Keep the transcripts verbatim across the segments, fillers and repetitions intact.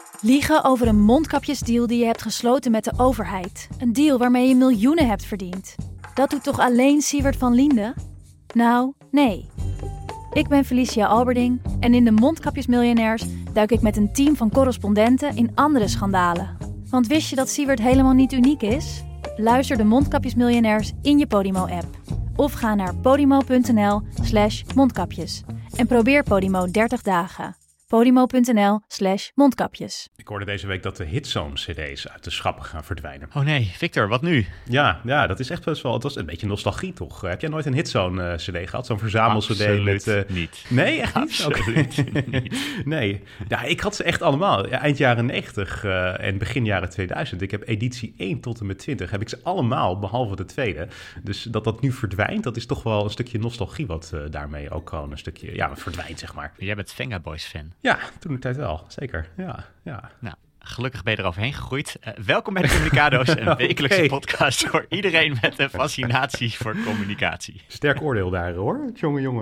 Liegen over een mondkapjesdeal die je hebt gesloten met de overheid. Een deal waarmee je miljoenen hebt verdiend. Dat doet toch alleen Siewert van Liende? Nou, nee. Ik ben Felicia Alberding en in de Mondkapjesmiljonairs duik ik met een team van correspondenten in andere schandalen. Want wist je dat Siewert helemaal niet uniek is? Luister de Mondkapjesmiljonairs in je Podimo-app. Of ga naar podimo.nl slash mondkapjes. En probeer Podimo dertig dagen. Podimo.nl slash mondkapjes. Ik hoorde deze week dat de Hitzone-cd's uit de schappen gaan verdwijnen. Oh nee, Victor, wat nu? Ja, ja, dat is echt best wel... Het was een beetje nostalgie, toch? Heb jij nooit een Hitzone-cd gehad? Zo'n verzamel-cd met... Uh... niet. Nee, echt niet? Absoluut okay. niet. Nee. Ja, ik had ze echt allemaal. Ja, eind jaren negentig uh, en begin jaren tweeduizend. Ik heb editie één tot en met twintig. Heb ik ze allemaal, behalve de tweede. Dus dat dat nu verdwijnt, dat is toch wel een stukje nostalgie... wat uh, daarmee ook gewoon een stukje... Ja, verdwijnt, zeg maar. Jij bent Venga Boys-fan. Ja, toen de tijd wel. Zeker, ja. ja. Nou, gelukkig ben je er overheen gegroeid. Uh, welkom bij de Communicado's, een wekelijkse okay. podcast voor iedereen met een fascinatie voor communicatie. Sterk oordeel daar, hoor. Jongen, jongen.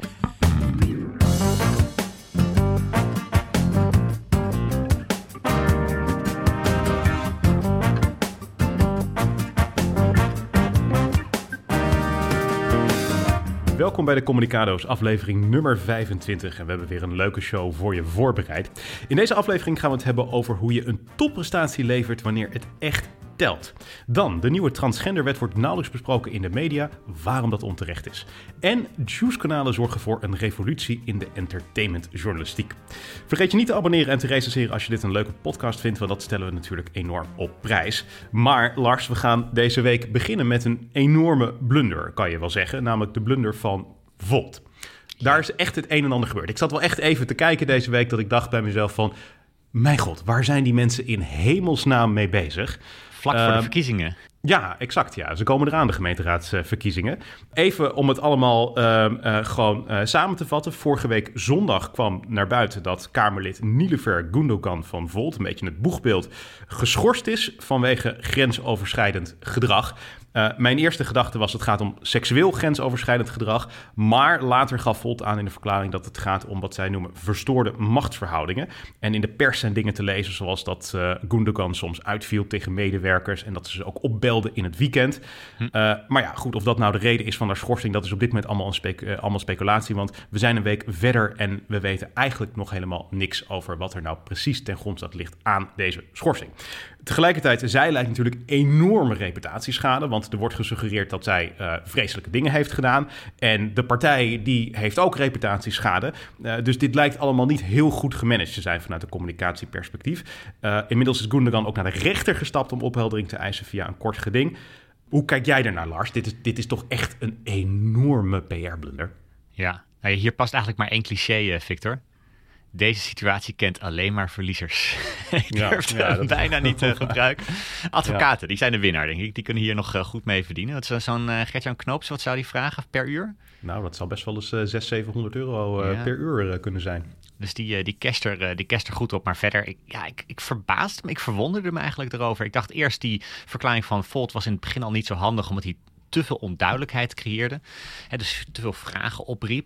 Welkom bij de Communicado's, aflevering nummer vijfentwintig. En we hebben weer een leuke show voor je voorbereid. In deze aflevering gaan we het hebben over hoe je een topprestatie levert wanneer het echt telt. Dan, de nieuwe transgenderwet wordt nauwelijks besproken in de media, waarom dat onterecht is. En Juice-kanalen zorgen voor een revolutie in de entertainmentjournalistiek. Vergeet je niet te abonneren en te recenseren als je dit een leuke podcast vindt, want dat stellen we natuurlijk enorm op prijs. Maar Lars, we gaan deze week beginnen met een enorme blunder, kan je wel zeggen. Namelijk de blunder van Volt. Daar is echt het een en ander gebeurd. Ik zat wel echt even te kijken deze week dat ik dacht bij mezelf van... Mijn god, waar zijn die mensen in hemelsnaam mee bezig? Vlak voor uh, de verkiezingen. Ja, exact. Ja. Ze komen eraan, de gemeenteraadsverkiezingen. Even om het allemaal uh, uh, gewoon uh, samen te vatten. Vorige week zondag kwam naar buiten dat Kamerlid Niloufer Gundogan van Volt, een beetje het boegbeeld, geschorst is vanwege grensoverschrijdend gedrag. Uh, mijn eerste gedachte was, het gaat om seksueel grensoverschrijdend gedrag. Maar later gaf Volt aan in de verklaring dat het gaat om wat zij noemen verstoorde machtsverhoudingen. En in de pers zijn dingen te lezen zoals dat uh, Gundogan soms uitviel tegen medewerkers en dat ze ze ook opbelden in het weekend. Hm. Uh, maar ja, goed, of dat nou de reden is van haar schorsing, dat is op dit moment allemaal, een specu- uh, allemaal speculatie. Want we zijn een week verder en we weten eigenlijk nog helemaal niks over wat er nou precies ten grondslag ligt aan deze schorsing. Tegelijkertijd, zij lijkt natuurlijk enorme reputatieschade, want er wordt gesuggereerd dat zij uh, vreselijke dingen heeft gedaan. En de partij die heeft ook reputatieschade. Uh, dus dit lijkt allemaal niet heel goed gemanaged te zijn vanuit een communicatieperspectief. Uh, inmiddels is Gundogan ook naar de rechter gestapt om opheldering te eisen via een kort geding. Hoe kijk jij ernaar, Lars? Dit is, dit is toch echt een enorme P R-blunder? Ja, nou, hier past eigenlijk maar één cliché, Victor. Deze situatie kent alleen maar verliezers. Ik ja, durf ja, hem bijna niet te gebruiken. Advocaten, ja. Die zijn de winnaar, denk ik. Die kunnen hier nog uh, goed mee verdienen. Wat is zo'n uh, Gert-Jan Knoops, wat zou die vragen per uur? Nou, dat zal best wel eens uh, zeshonderd, zevenhonderd euro uh, ja. per uur uh, kunnen zijn. Dus die, uh, die, casht er, uh, die casht er goed op. Maar verder, ik, ja, ik, ik verbaasde me. Ik verwonderde me eigenlijk erover. Ik dacht eerst, die verklaring van Volt was in het begin al niet zo handig, omdat hij te veel onduidelijkheid creëerde. Hè, dus te veel vragen opriep.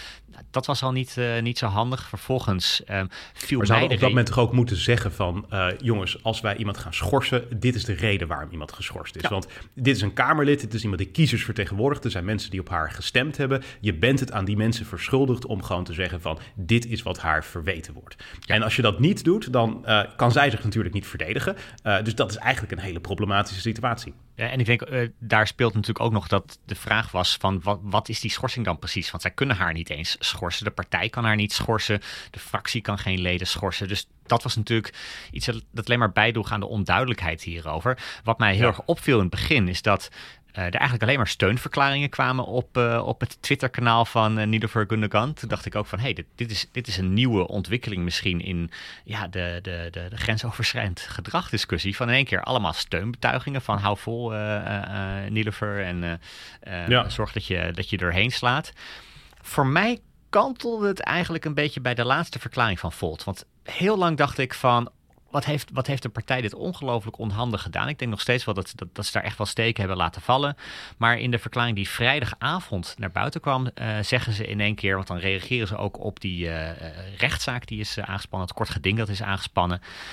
Dat was al niet, uh, niet zo handig. Vervolgens uh, viel maar ze hadden mij op dat moment toch ook moeten zeggen van... Uh, jongens, als wij iemand gaan schorsen... dit is de reden waarom iemand geschorst is. Ja. Want dit is een Kamerlid, dit is iemand die kiezers vertegenwoordigt. Er zijn mensen die op haar gestemd hebben. Je bent het aan die mensen verschuldigd om gewoon te zeggen van... dit is wat haar verweten wordt. Ja. En als je dat niet doet, dan uh, kan zij zich natuurlijk niet verdedigen. Uh, dus dat is eigenlijk een hele problematische situatie. Ja, en ik denk, uh, daar speelt natuurlijk ook nog dat de vraag was van... Wat, wat is die schorsing dan precies? Want zij kunnen haar niet eens schorsen. De partij kan haar niet schorsen. De fractie kan geen leden schorsen. Dus dat was natuurlijk iets dat alleen maar bijdroeg aan de onduidelijkheid hierover. Wat mij heel ja. erg opviel in het begin is dat uh, er eigenlijk alleen maar steunverklaringen kwamen op, uh, op het Twitter-kanaal van uh, Niloufer Gundogan. Toen dacht ik ook van, hé, hey, dit, dit, is, dit is een nieuwe ontwikkeling misschien in ja, de, de, de, de grensoverschrijdend gedragdiscussie. Van in één keer allemaal steunbetuigingen van hou vol, uh, uh, Niloufer, en uh, uh, ja. zorg dat je, dat je erheen slaat. Voor mij kantelde het eigenlijk een beetje bij de laatste verklaring van Volt. Want heel lang dacht ik van, wat heeft, wat heeft de partij dit ongelooflijk onhandig gedaan? Ik denk nog steeds wel dat, dat, dat ze daar echt wel steken hebben laten vallen. Maar in de verklaring die vrijdagavond naar buiten kwam, uh, zeggen ze in één keer, want dan reageren ze ook op die uh, rechtszaak die is uh, aangespannen, het kort geding dat is aangespannen.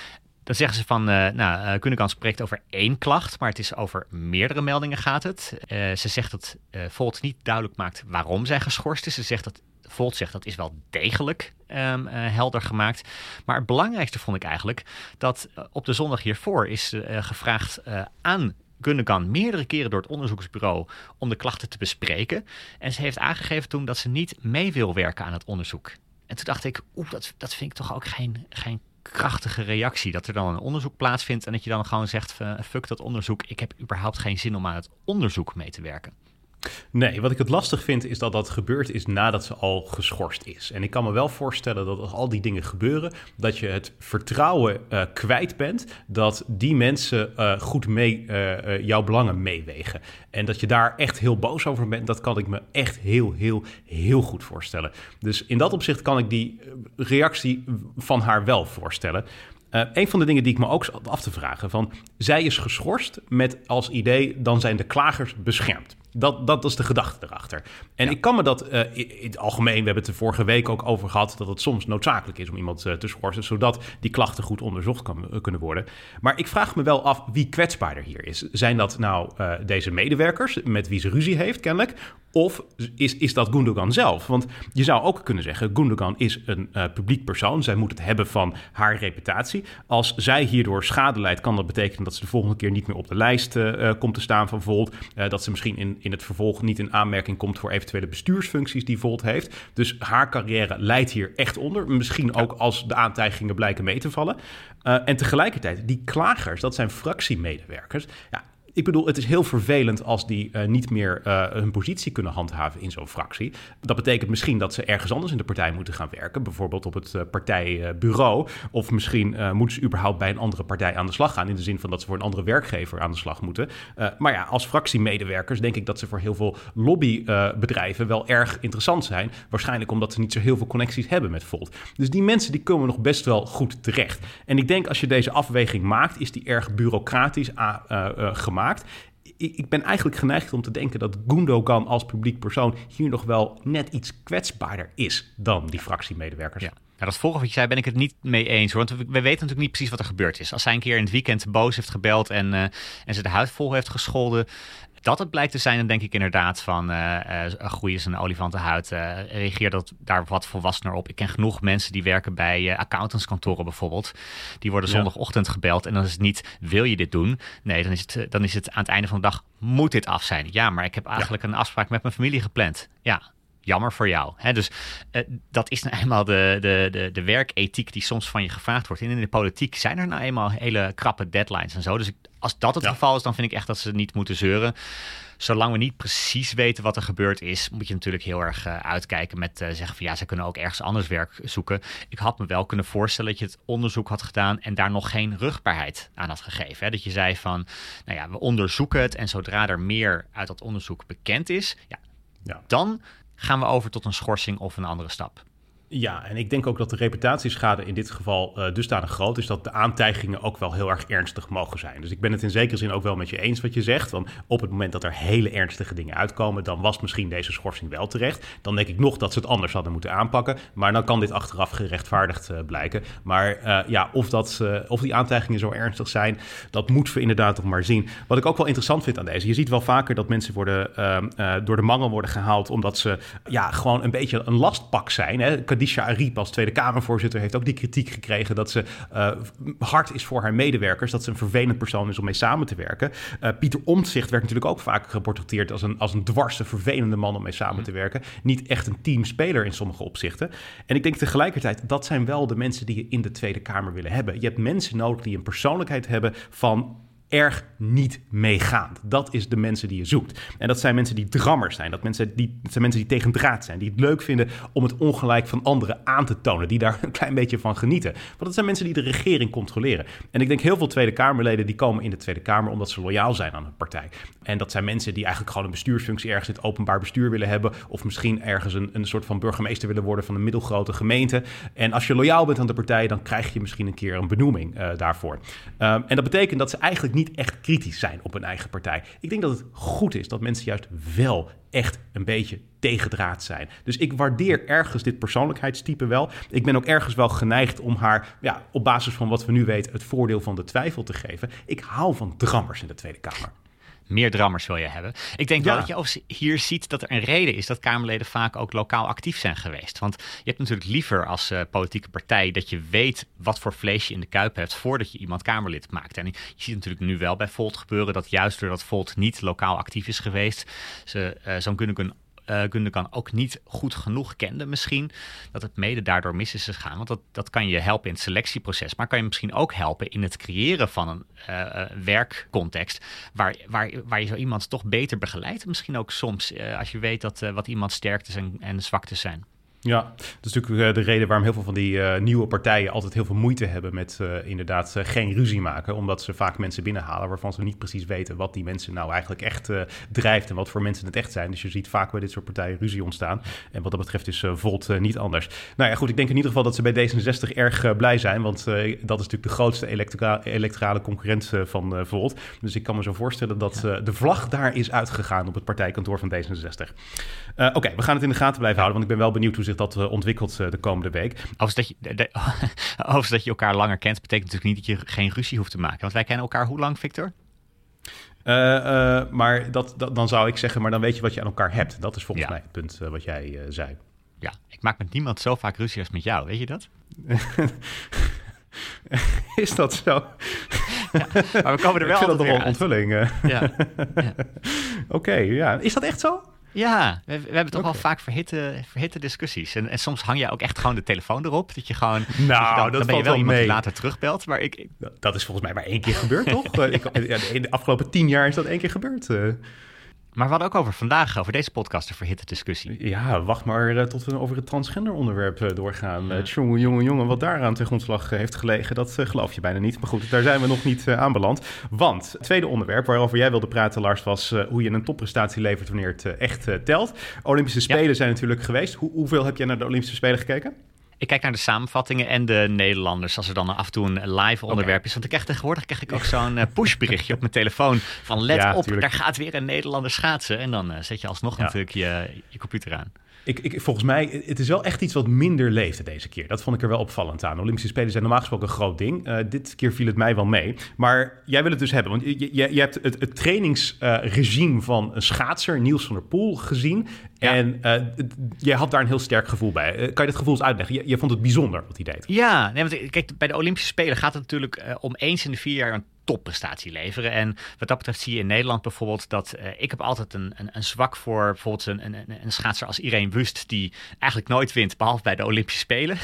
Dan zeggen ze van, uh, nou, uh, Gundogan spreekt over één klacht, maar het is over meerdere meldingen gaat het. Uh, ze zegt dat uh, Volt niet duidelijk maakt waarom zij geschorst is. Ze zegt dat Volt zegt dat is wel degelijk um, uh, helder gemaakt. Maar het belangrijkste vond ik eigenlijk dat uh, op de zondag hiervoor is uh, gevraagd uh, aan Gundogan meerdere keren door het onderzoeksbureau om de klachten te bespreken. En ze heeft aangegeven toen dat ze niet mee wil werken aan het onderzoek. En toen dacht ik, oeh, dat, dat vind ik toch ook geen, geen krachtige reactie. Dat er dan een onderzoek plaatsvindt en dat je dan gewoon zegt, uh, fuck dat onderzoek, ik heb überhaupt geen zin om aan het onderzoek mee te werken. Nee, wat ik het lastig vind is dat dat gebeurd is nadat ze al geschorst is. En ik kan me wel voorstellen dat als al die dingen gebeuren, dat je het vertrouwen uh, kwijt bent dat die mensen uh, goed mee uh, uh, jouw belangen meewegen. En dat je daar echt heel boos over bent, dat kan ik me echt heel, heel, heel goed voorstellen. Dus in dat opzicht kan ik die reactie van haar wel voorstellen. Uh, een van de dingen die ik me ook zat af te vragen, van zij is geschorst met als idee, dan zijn de klagers beschermd. Dat, dat is de gedachte erachter. En ja. ik kan me dat uh, in, in het algemeen, we hebben het er vorige week ook over gehad, dat het soms noodzakelijk is om iemand uh, te schorsen, zodat die klachten goed onderzocht kan, uh, kunnen worden. Maar ik vraag me wel af wie kwetsbaarder hier is. Zijn dat nou uh, deze medewerkers met wie ze ruzie heeft, kennelijk? Of is, is dat Gundogan zelf? Want je zou ook kunnen zeggen, Gundogan is een uh, publiek persoon. Zij moet het hebben van haar reputatie. Als zij hierdoor schade leidt, kan dat betekenen dat ze de volgende keer niet meer op de lijst uh, komt te staan van Volt. Uh, dat ze misschien in, in het vervolg niet in aanmerking komt voor eventuele bestuursfuncties die Volt heeft. Dus haar carrière leidt hier echt onder. Misschien ook als de aantijgingen blijken mee te vallen. Uh, en tegelijkertijd, die klagers, dat zijn fractiemedewerkers. Ja, ik bedoel, het is heel vervelend als die uh, niet meer uh, hun positie kunnen handhaven in zo'n fractie. Dat betekent misschien dat ze ergens anders in de partij moeten gaan werken. Bijvoorbeeld op het uh, partijbureau. Of misschien uh, moeten ze überhaupt bij een andere partij aan de slag gaan. In de zin van dat ze voor een andere werkgever aan de slag moeten. Uh, maar ja, als fractiemedewerkers denk ik dat ze voor heel veel lobbybedrijven uh, wel erg interessant zijn. Waarschijnlijk omdat ze niet zo heel veel connecties hebben met Volt. Dus die mensen die komen nog best wel goed terecht. En ik denk als je deze afweging maakt, is die erg bureaucratisch uh, uh, gemaakt. Ik ben eigenlijk geneigd om te denken dat Gundogan als publiek persoon hier nog wel net iets kwetsbaarder is dan die fractiemedewerkers. Ja. Nou, dat vorige wat je zei ben ik het niet mee eens, hoor. Want we, we weten natuurlijk niet precies wat er gebeurd is. Als zij een keer in het weekend boos heeft gebeld en, uh, en ze de huid vol heeft gescholden, dat het blijkt te zijn, dan denk ik inderdaad van uh, uh, groei is een olifantenhuid. Uh, reageer dat daar wat volwassener op. Ik ken genoeg mensen die werken bij uh, accountantskantoren bijvoorbeeld. Die worden zondagochtend gebeld en dan is het niet, wil je dit doen? Nee, dan is het, dan is het aan het einde van de dag, moet dit af zijn? Ja, maar ik heb eigenlijk ja. een afspraak met mijn familie gepland. Ja, jammer voor jou. Hè? Dus uh, dat is nou eenmaal de, de, de, de werkethiek die soms van je gevraagd wordt. En in de politiek zijn er nou eenmaal hele krappe deadlines en zo. Dus ik, als dat het ja. geval is, dan vind ik echt dat ze niet moeten zeuren. Zolang we niet precies weten wat er gebeurd is, moet je natuurlijk heel erg uh, uitkijken met uh, zeggen van ja, ze kunnen ook ergens anders werk zoeken. Ik had me wel kunnen voorstellen dat je het onderzoek had gedaan en daar nog geen rugbaarheid aan had gegeven. Hè? Dat je zei van, nou ja, we onderzoeken het en zodra er meer uit dat onderzoek bekend is, ja, ja. dan gaan we over tot een schorsing of een andere stap. Ja, en ik denk ook dat de reputatieschade in dit geval uh, dusdanig groot is dat de aantijgingen ook wel heel erg ernstig mogen zijn. Dus ik ben het in zekere zin ook wel met je eens wat je zegt. Want op het moment dat er hele ernstige dingen uitkomen, dan was misschien deze schorsing wel terecht. Dan denk ik nog dat ze het anders hadden moeten aanpakken. Maar dan kan dit achteraf gerechtvaardigd uh, blijken. Maar uh, ja, of, dat, uh, of die aantijgingen zo ernstig zijn, dat moeten we inderdaad nog maar zien. Wat ik ook wel interessant vind aan deze, je ziet wel vaker dat mensen worden, uh, uh, door de mangel worden gehaald omdat ze ja, gewoon een beetje een lastpak zijn. Hè? Khadija Ariep als Tweede Kamervoorzitter heeft ook die kritiek gekregen dat ze uh, hard is voor haar medewerkers, dat ze een vervelend persoon is om mee samen te werken. Uh, Pieter Omtzigt werd natuurlijk ook vaak geportretteerd als een, als een dwarse, vervelende man om mee samen te werken. Niet echt een teamspeler in sommige opzichten. En ik denk tegelijkertijd, dat zijn wel de mensen die je in de Tweede Kamer willen hebben. Je hebt mensen nodig die een persoonlijkheid hebben van erg niet meegaand. Dat is de mensen die je zoekt. En dat zijn mensen die drammers zijn. Dat, mensen die, dat zijn mensen die tegen draad zijn. Die het leuk vinden om het ongelijk van anderen aan te tonen. Die daar een klein beetje van genieten. Want dat zijn mensen die de regering controleren. En ik denk heel veel Tweede Kamerleden die komen in de Tweede Kamer omdat ze loyaal zijn aan een partij. En dat zijn mensen die eigenlijk gewoon een bestuursfunctie ergens in het openbaar bestuur willen hebben. Of misschien ergens een, een soort van burgemeester willen worden van een middelgrote gemeente. En als je loyaal bent aan de partij, dan krijg je misschien een keer een benoeming uh, daarvoor. Um, en dat betekent dat ze eigenlijk niet niet echt kritisch zijn op hun eigen partij. Ik denk dat het goed is dat mensen juist wel echt een beetje tegendraad zijn. Dus ik waardeer ergens dit persoonlijkheidstype wel. Ik ben ook ergens wel geneigd om haar, ja, op basis van wat we nu weten, het voordeel van de twijfel te geven. Ik hou van drammers in de Tweede Kamer. Meer drammers wil je hebben. Ik denk Ja. wel dat je ook hier ziet dat er een reden is dat Kamerleden vaak ook lokaal actief zijn geweest. Want je hebt natuurlijk liever als uh, politieke partij dat je weet wat voor vlees je in de kuip hebt voordat je iemand Kamerlid maakt. En je ziet natuurlijk nu wel bij Volt gebeuren dat juist doordat Volt niet lokaal actief is geweest, ze uh, zo'n Gundogan Uh, Gundogan ook niet goed genoeg kende misschien, dat het mede daardoor mis is gegaan. Want dat, dat kan je helpen in het selectieproces, maar kan je misschien ook helpen in het creëren van een uh, werkcontext waar, waar, waar je zo iemand toch beter begeleidt. Misschien ook soms, uh, als je weet dat, uh, wat iemands sterktes en, en zwaktes zijn. Ja, dat is natuurlijk de reden waarom heel veel van die uh, nieuwe partijen altijd heel veel moeite hebben met uh, inderdaad uh, geen ruzie maken. Omdat ze vaak mensen binnenhalen waarvan ze niet precies weten wat die mensen nou eigenlijk echt uh, drijft en wat voor mensen het echt zijn. Dus je ziet vaak bij dit soort partijen ruzie ontstaan. En wat dat betreft is uh, Volt uh, niet anders. Nou ja, goed, ik denk in ieder geval dat ze bij D zesenzestig erg uh, blij zijn. Want uh, dat is natuurlijk de grootste elektra- electorale concurrent uh, van uh, Volt. Dus ik kan me zo voorstellen dat uh, de vlag daar is uitgegaan op het partijkantoor van D zesenzestig. Uh, Oké, okay, we gaan het in de gaten blijven houden, want ik ben wel benieuwd hoe zich dat uh, ontwikkelt uh, de komende week. Overigens dat, je, de, de, overigens dat je elkaar langer kent, betekent natuurlijk niet dat je geen ruzie hoeft te maken. Want wij kennen elkaar hoe lang, Victor? Uh, uh, maar dat, dat, dan zou ik zeggen, maar dan weet je wat je aan elkaar hebt. Dat is volgens ja. mij het punt uh, wat jij uh, zei. Ja, ik maak met niemand zo vaak ruzie als met jou, weet je dat? Is dat zo? Ja, maar we komen er wel ik vind dat nog wel een onthulling. Uh. Ja. ja. Oké, okay, ja. Is dat echt zo? Ja, we, we hebben toch okay. wel vaak verhitte, verhitte discussies. En, en soms hang je ook echt gewoon de telefoon erop. Dat je gewoon. Nou, dat je dan, dat dan ben je wel wel iemand mee. die later terugbelt. Maar ik, ik... Dat is volgens mij maar één keer gebeurd, toch? ik, in de afgelopen tien jaar is dat één keer gebeurd. Uh. Maar we hadden ook over vandaag, over deze podcast, een verhitte discussie. Ja, wacht maar uh, tot we over het transgender onderwerp uh, doorgaan. Ja. Uh, jongen, jongen, jongen, wat daaraan ten grondslag uh, heeft gelegen, dat uh, geloof je bijna niet. Maar goed, daar zijn we nog niet uh, aanbeland. Want het tweede onderwerp waarover jij wilde praten, Lars, was uh, hoe je een topprestatie levert wanneer het uh, echt uh, telt. Olympische Spelen ja. zijn natuurlijk geweest. Hoe, hoeveel heb jij naar de Olympische Spelen gekeken? Ik kijk naar de samenvattingen en de Nederlanders als er dan af en toe een live onderwerp okay. is. Want ik krijg tegenwoordig krijg ik ook zo'n uh, pushberichtje op mijn telefoon van let ja, op, tuurlijk. Daar gaat weer een Nederlander schaatsen. En dan uh, zet je alsnog ja. natuurlijk je, je computer aan. Ik, ik, volgens mij, het is wel echt iets wat minder leefde deze keer. Dat vond ik er wel opvallend aan. De Olympische Spelen zijn normaal gesproken een groot ding. Uh, dit keer viel het mij wel mee. Maar jij wil het dus hebben. Want je, je, je hebt het, het trainingsregime uh, van een schaatser, Niels van der Poel, gezien. Ja. En uh, jij had daar een heel sterk gevoel bij. Uh, kan je dat gevoel eens uitleggen? Je, je vond het bijzonder wat hij deed. Ja, nee, want kijk, bij de Olympische Spelen gaat het natuurlijk uh, om eens in de vier jaar een topprestatie leveren. En wat dat betreft zie je in Nederland bijvoorbeeld dat uh, ik heb altijd een, een, een zwak voor bijvoorbeeld een, een, een schaatser als Irene Wust die eigenlijk nooit wint, behalve bij de Olympische Spelen.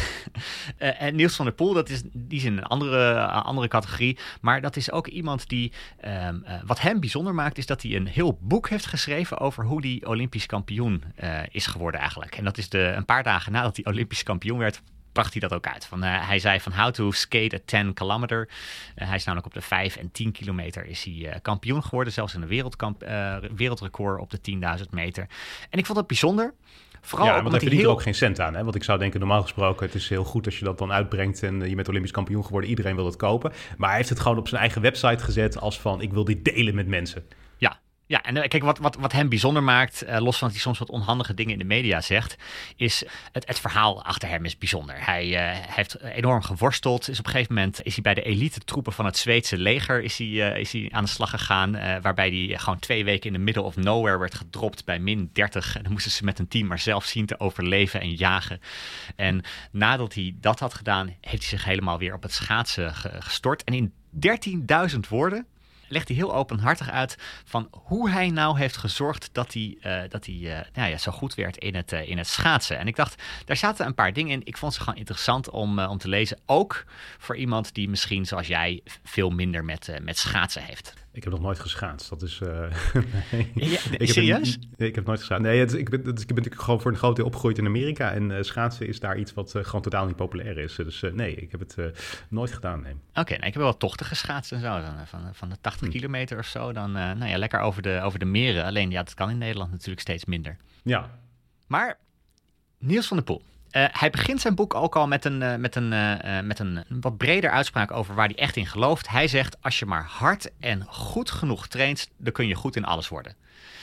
uh, en Niels van der Poel, dat is, die is in een andere, uh, andere categorie, maar dat is ook iemand die, um, uh, wat hem bijzonder maakt, is dat hij een heel boek heeft geschreven over hoe hij Olympisch kampioen uh, is geworden eigenlijk. En dat is de, een paar dagen nadat hij Olympisch kampioen werd, bracht hij dat ook uit. Van, uh, hij zei van how to skate at ten kilometer. Uh, hij is namelijk op de vijf en tien kilometer is hij uh, kampioen geworden. Zelfs in een wereldkamp, uh, wereldrecord op de tienduizend meter. En ik vond dat bijzonder. Vooral ja, want hij verdient heel... er ook geen cent aan. Hè? Want ik zou denken, normaal gesproken, het is heel goed als je dat dan uitbrengt en je bent Olympisch kampioen geworden. Iedereen wil het kopen. Maar hij heeft het gewoon op zijn eigen website gezet als van, ik wil dit delen met mensen. Ja. Ja, en kijk, wat, wat, wat hem bijzonder maakt, uh, los van dat hij soms wat onhandige dingen in de media zegt, is het, het verhaal achter hem is bijzonder. Hij uh, heeft enorm geworsteld. Is op een gegeven moment is hij bij de elite troepen van het Zweedse leger is hij, uh, is hij aan de slag gegaan, uh, waarbij hij gewoon twee weken in the middle of nowhere werd gedropt bij min dertig. En dan moesten ze met een team maar zelf zien te overleven en jagen. En nadat hij dat had gedaan, heeft hij zich helemaal weer op het schaatsen gestort. En in dertienduizend woorden legt hij heel openhartig uit van hoe hij nou heeft gezorgd dat hij, uh, dat hij uh, nou ja, zo goed werd in het, uh, in het schaatsen. En ik dacht, daar zaten een paar dingen in. Ik vond ze gewoon interessant om, uh, om te lezen. Ook voor iemand die misschien, zoals jij, veel minder met, uh, met schaatsen heeft. Ik heb nog nooit geschaatst. Dat is. Uh, nee. Ja, ik serieus? Heb een, nee, ik heb nooit geschaatst. Nee, het, ik, ben, het, ik ben natuurlijk gewoon voor een groot deel opgegroeid in Amerika. En uh, schaatsen is daar iets wat uh, gewoon totaal niet populair is. Dus uh, nee, ik heb het uh, nooit gedaan. Nee. Oké, okay, nou, ik heb wel tochten geschaatst en zo. Dan, van, van de tachtig hm. kilometer of zo. Dan uh, nou ja, lekker over de, over de meren. Alleen ja, dat kan in Nederland natuurlijk steeds minder. Ja. Maar Niels van der Poel. Uh, hij begint zijn boek ook al met een, uh, met, een, uh, met een wat breder uitspraak over waar hij echt in gelooft. Hij zegt, als je maar hard en goed genoeg traint, dan kun je goed in alles worden.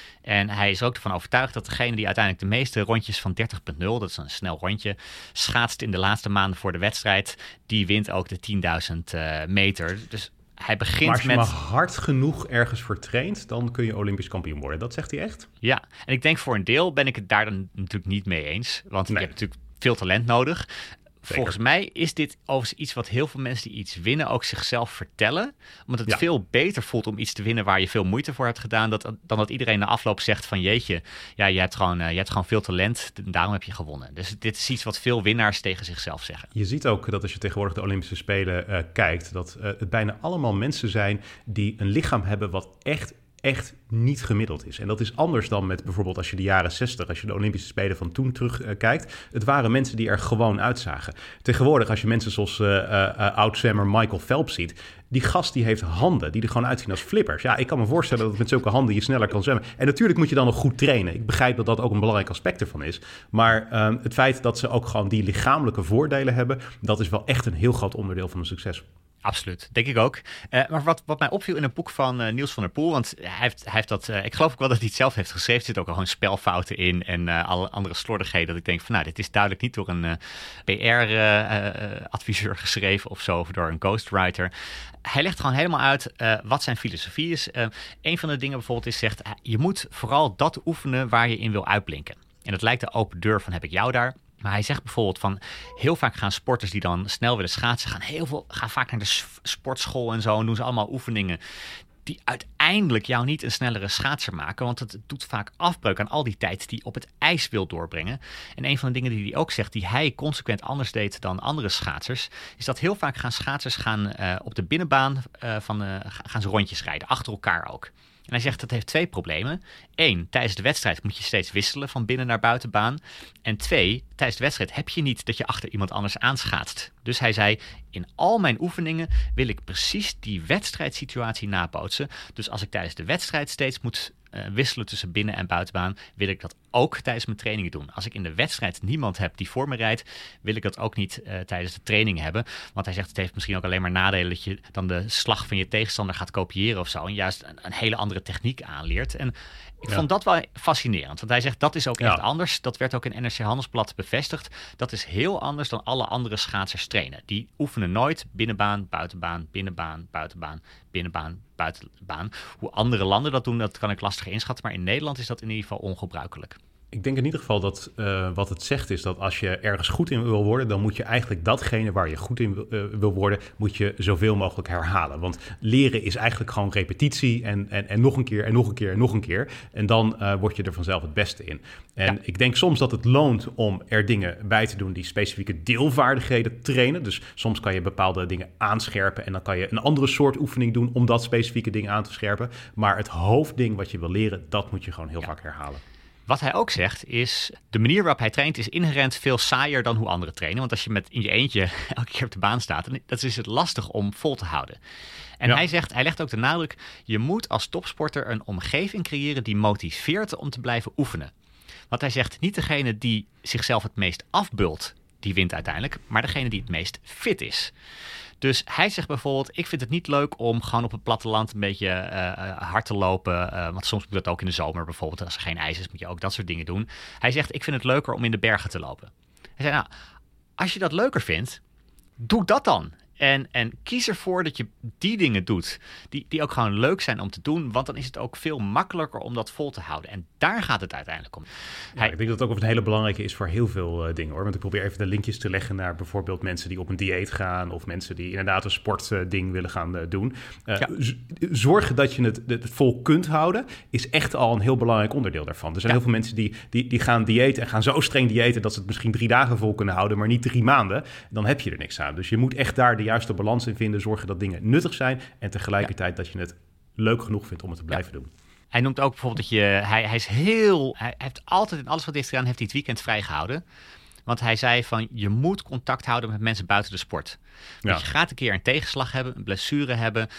En hij is ook ervan overtuigd dat degene die uiteindelijk de meeste rondjes van dertig punt nul, dat is een snel rondje, schaatst in de laatste maanden voor de wedstrijd, die wint ook de tienduizend uh, meter. Dus hij begint met... Maar als je met... maar hard genoeg ergens voor traint, dan kun je Olympisch kampioen worden. Dat zegt hij echt? Ja, en ik denk voor een deel ben ik het daar dan natuurlijk niet mee eens. Want nee. je hebt natuurlijk veel talent nodig. Zeker. Volgens mij is dit overigens iets wat heel veel mensen die iets winnen ook zichzelf vertellen. Omdat het ja. veel beter voelt om iets te winnen waar je veel moeite voor hebt gedaan. Dat, dan dat iedereen na afloop zegt van jeetje, ja, je hebt gewoon, uh, je hebt gewoon veel talent. En daarom heb je gewonnen. Dus dit is iets wat veel winnaars tegen zichzelf zeggen. Je ziet ook dat als je tegenwoordig de Olympische Spelen uh, kijkt, dat uh, het bijna allemaal mensen zijn die een lichaam hebben wat echt... echt niet gemiddeld is. En dat is anders dan met bijvoorbeeld als je de jaren zestig, als je de Olympische Spelen van toen terugkijkt. Uh, het waren mensen die er gewoon uitzagen. Tegenwoordig, als je mensen zoals uh, uh, uh, oud-zwemmer Michael Phelps ziet, die gast die heeft handen die er gewoon uitzien als flippers. Ja, ik kan me voorstellen dat met zulke handen je sneller kan zwemmen. En natuurlijk moet je dan nog goed trainen. Ik begrijp dat dat ook een belangrijk aspect ervan is. Maar uh, het feit dat ze ook gewoon die lichamelijke voordelen hebben, dat is wel echt een heel groot onderdeel van een succes. Absoluut, denk ik ook. Uh, maar wat, wat mij opviel in een boek van uh, Niels van der Poel, want hij heeft, hij heeft dat, uh, ik geloof ook wel dat hij het zelf heeft geschreven, er zitten ook al gewoon spelfouten in en uh, alle andere slordigheden, dat ik denk van nou, dit is duidelijk niet door een uh, P R-adviseur uh, uh, geschreven of zo, of door een ghostwriter. Hij legt gewoon helemaal uit uh, wat zijn filosofie is. Uh, een van de dingen bijvoorbeeld is, zegt, uh, je moet vooral dat oefenen waar je in wil uitblinken. En dat lijkt de open deur van heb ik jou daar. Maar hij zegt bijvoorbeeld van heel vaak gaan sporters die dan snel willen schaatsen, gaan heel veel, gaan vaak naar de sportschool en zo en doen ze allemaal oefeningen die uiteindelijk jou niet een snellere schaatser maken, want het doet vaak afbreuk aan al die tijd die op het ijs wil doorbrengen. En een van de dingen die hij ook zegt, die hij consequent anders deed dan andere schaatsers, is dat heel vaak gaan schaatsers gaan uh, op de binnenbaan uh, van uh, gaan ze rondjes rijden, achter elkaar ook. En hij zegt dat heeft twee problemen. Eén, tijdens de wedstrijd moet je steeds wisselen van binnen naar buitenbaan. En twee, tijdens de wedstrijd heb je niet dat je achter iemand anders aanschaatst. Dus hij zei, in al mijn oefeningen wil ik precies die wedstrijdsituatie nabootsen. Dus als ik tijdens de wedstrijd steeds moet uh, wisselen tussen binnen- en buitenbaan, wil ik dat ook tijdens mijn trainingen doen. Als ik in de wedstrijd niemand heb die voor me rijdt, wil ik dat ook niet uh, tijdens de training hebben. Want hij zegt, het heeft misschien ook alleen maar nadelen dat je dan de slag van je tegenstander gaat kopiëren of zo. En juist een, een hele andere techniek aanleert. En ik ja. vond dat wel fascinerend. Want hij zegt, dat is ook echt ja. anders. Dat werd ook in N R C Handelsblad bevestigd. Dat is heel anders dan alle andere schaatsers trainen. Die oefenen nooit binnenbaan, buitenbaan, binnenbaan, buitenbaan, binnenbaan, buitenbaan. Hoe andere landen dat doen, dat kan ik lastig inschatten. Maar in Nederland is dat in ieder geval ongebruikelijk. Ik denk in ieder geval dat uh, wat het zegt is dat als je ergens goed in wil worden, dan moet je eigenlijk datgene waar je goed in uh, wil worden, moet je zoveel mogelijk herhalen. Want leren is eigenlijk gewoon repetitie en, en, en nog een keer en nog een keer en nog een keer. En dan uh, word je er vanzelf het beste in. En ja. ik denk soms dat het loont om er dingen bij te doen die specifieke deelvaardigheden trainen. Dus soms kan je bepaalde dingen aanscherpen en dan kan je een andere soort oefening doen om dat specifieke ding aan te scherpen. Maar het hoofdding wat je wil leren, dat moet je gewoon heel ja. vaak herhalen. Wat hij ook zegt is, de manier waarop hij traint is inherent veel saaier dan hoe anderen trainen. Want als je met in je eentje elke keer op de baan staat, dan is het lastig om vol te houden. En ja. hij zegt, hij legt ook de nadruk, je moet als topsporter een omgeving creëren die motiveert om te blijven oefenen. Want hij zegt, niet degene die zichzelf het meest afbult, die wint uiteindelijk, maar degene die het meest fit is. Dus hij zegt bijvoorbeeld, ik vind het niet leuk om gewoon op het platteland een beetje uh, hard te lopen. Uh, want soms moet dat ook in de zomer bijvoorbeeld. Als er geen ijs is, moet je ook dat soort dingen doen. Hij zegt, ik vind het leuker om in de bergen te lopen. Hij zei, nou, als je dat leuker vindt, doe dat dan. En, en kies ervoor dat je die dingen doet die, die ook gewoon leuk zijn om te doen. Want dan is het ook veel makkelijker om dat vol te houden. En daar gaat het uiteindelijk om. Ja, Hij, ik denk dat het ook een hele belangrijke is voor heel veel uh, dingen hoor. Want ik probeer even de linkjes te leggen naar bijvoorbeeld mensen die op een dieet gaan. Of mensen die inderdaad een sportding uh, willen gaan uh, doen. Uh, ja. z- zorgen dat je het, het vol kunt houden is echt al een heel belangrijk onderdeel daarvan. Er zijn ja. heel veel mensen die, die, die gaan diëten en gaan zo streng diëten dat ze het misschien drie dagen vol kunnen houden. Maar niet drie maanden. Dan heb je er niks aan. Dus je moet echt daar de juiste balans in vinden, zorgen dat dingen nuttig zijn en tegelijkertijd ja. dat je het leuk genoeg vindt om het te blijven ja. doen. Hij noemt ook bijvoorbeeld dat je, hij, hij is heel, hij heeft altijd in alles wat hij heeft gedaan, heeft hij het weekend vrijgehouden. Want hij zei van, je moet contact houden met mensen buiten de sport. Ja. Dus je gaat een keer een tegenslag hebben, een blessure hebben.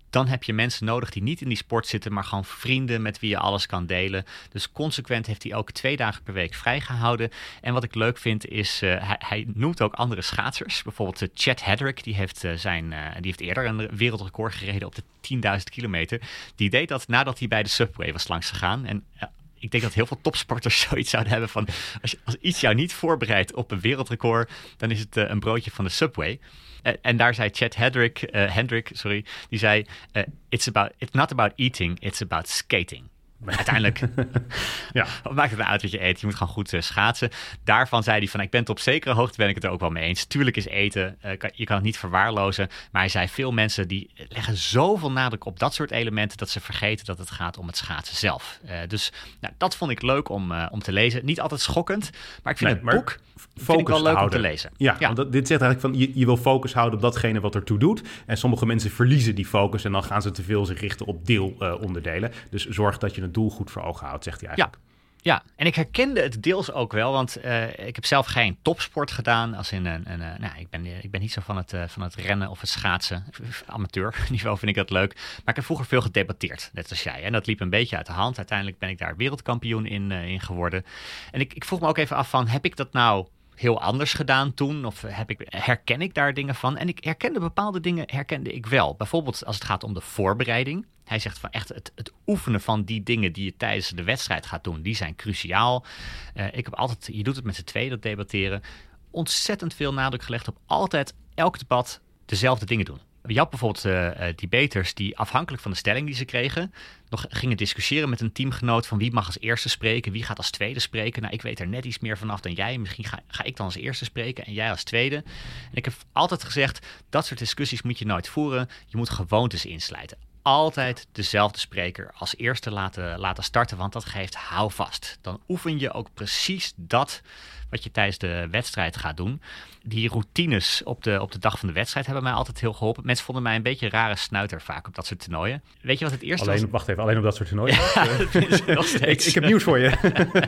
dan heb je mensen nodig die niet in die sport zitten, maar gewoon vrienden met wie je alles kan delen. Dus consequent heeft hij ook twee dagen per week vrijgehouden. En wat ik leuk vind is, uh, hij, hij noemt ook andere schaatsers. Bijvoorbeeld uh, Chad Hedrick, die heeft, uh, zijn, uh, die heeft eerder een wereldrecord gereden op de tienduizend kilometer. Die deed dat nadat hij bij de Subway was langs gegaan. En uh, ik denk dat heel veel topsporters zoiets zouden hebben van, als, je, als iets jou niet voorbereidt op een wereldrecord, dan is het uh, een broodje van de Subway. Uh, en daar zei Chad Hedrick, uh, Hendrick, sorry, die zei, uh, it's, about, it's not about eating, it's about skating. Maar uiteindelijk ja. Wat maakt het nou uit wat je eet? Je moet gewoon goed uh, schaatsen. Daarvan zei hij van, ik ben het op zekere hoogte, ben ik het er ook wel mee eens. Tuurlijk is eten, uh, kan, je kan het niet verwaarlozen. Maar hij zei, veel mensen die leggen zoveel nadruk op dat soort elementen, dat ze vergeten dat het gaat om het schaatsen zelf. Uh, dus nou, dat vond ik leuk om, uh, om te lezen. Niet altijd schokkend, maar ik vind nee, het boek vind ik wel leuk houden. om te lezen. Ja, ja. Want dat, dit zegt eigenlijk van, je, je wil focus houden op datgene wat ertoe doet. En sommige mensen verliezen die focus en dan gaan ze te veel zich richten op deelonderdelen. Uh, dus zorg dat je het doel goed voor ogen houdt, zegt hij eigenlijk. Ja, ja. En ik herkende het deels ook wel, want uh, ik heb zelf geen topsport gedaan. Als in een, een, een nou, ik ben, ik ben niet zo van het, uh, van het rennen of het schaatsen. Amateurniveau vind ik dat leuk. Maar ik heb vroeger veel gedebatteerd, net als jij. En dat liep een beetje uit de hand. Uiteindelijk ben ik daar wereldkampioen in, uh, in geworden. En ik, ik vroeg me ook even af van, heb ik dat nou heel anders gedaan toen? Of heb ik, herken ik daar dingen van? En ik herkende bepaalde dingen, herkende ik wel. Bijvoorbeeld als het gaat om de voorbereiding. Hij zegt van echt het, het oefenen van die dingen die je tijdens de wedstrijd gaat doen, die zijn cruciaal. Uh, ik heb altijd, je doet het met z'n tweeën, dat debatteren, ontzettend veel nadruk gelegd op altijd elk debat dezelfde dingen doen. Je had bijvoorbeeld uh, uh, debaters die afhankelijk van de stelling die ze kregen, nog gingen discussiëren met een teamgenoot van wie mag als eerste spreken, wie gaat als tweede spreken. Nou, ik weet er net iets meer vanaf dan jij. Misschien ga, ga ik dan als eerste spreken en jij als tweede. En ik heb altijd gezegd, dat soort discussies moet je nooit voeren. Je moet gewoontes insluiten. Altijd dezelfde spreker als eerste laten, laten starten, want dat geeft houvast. Dan oefen je ook precies dat wat je tijdens de wedstrijd gaat doen. Die routines op de, op de dag van de wedstrijd hebben mij altijd heel geholpen. Mensen vonden mij een beetje een rare snuiter vaak op dat soort toernooien. Weet je wat het eerste alleen, was? Wacht even, alleen op dat soort toernooien? Ja, dat nog steeds. ik, ik heb nieuws voor je.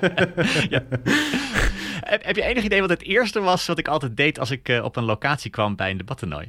Ja. heb, heb je enig idee wat het eerste was wat ik altijd deed als ik uh, op een locatie kwam bij een debattoernooi?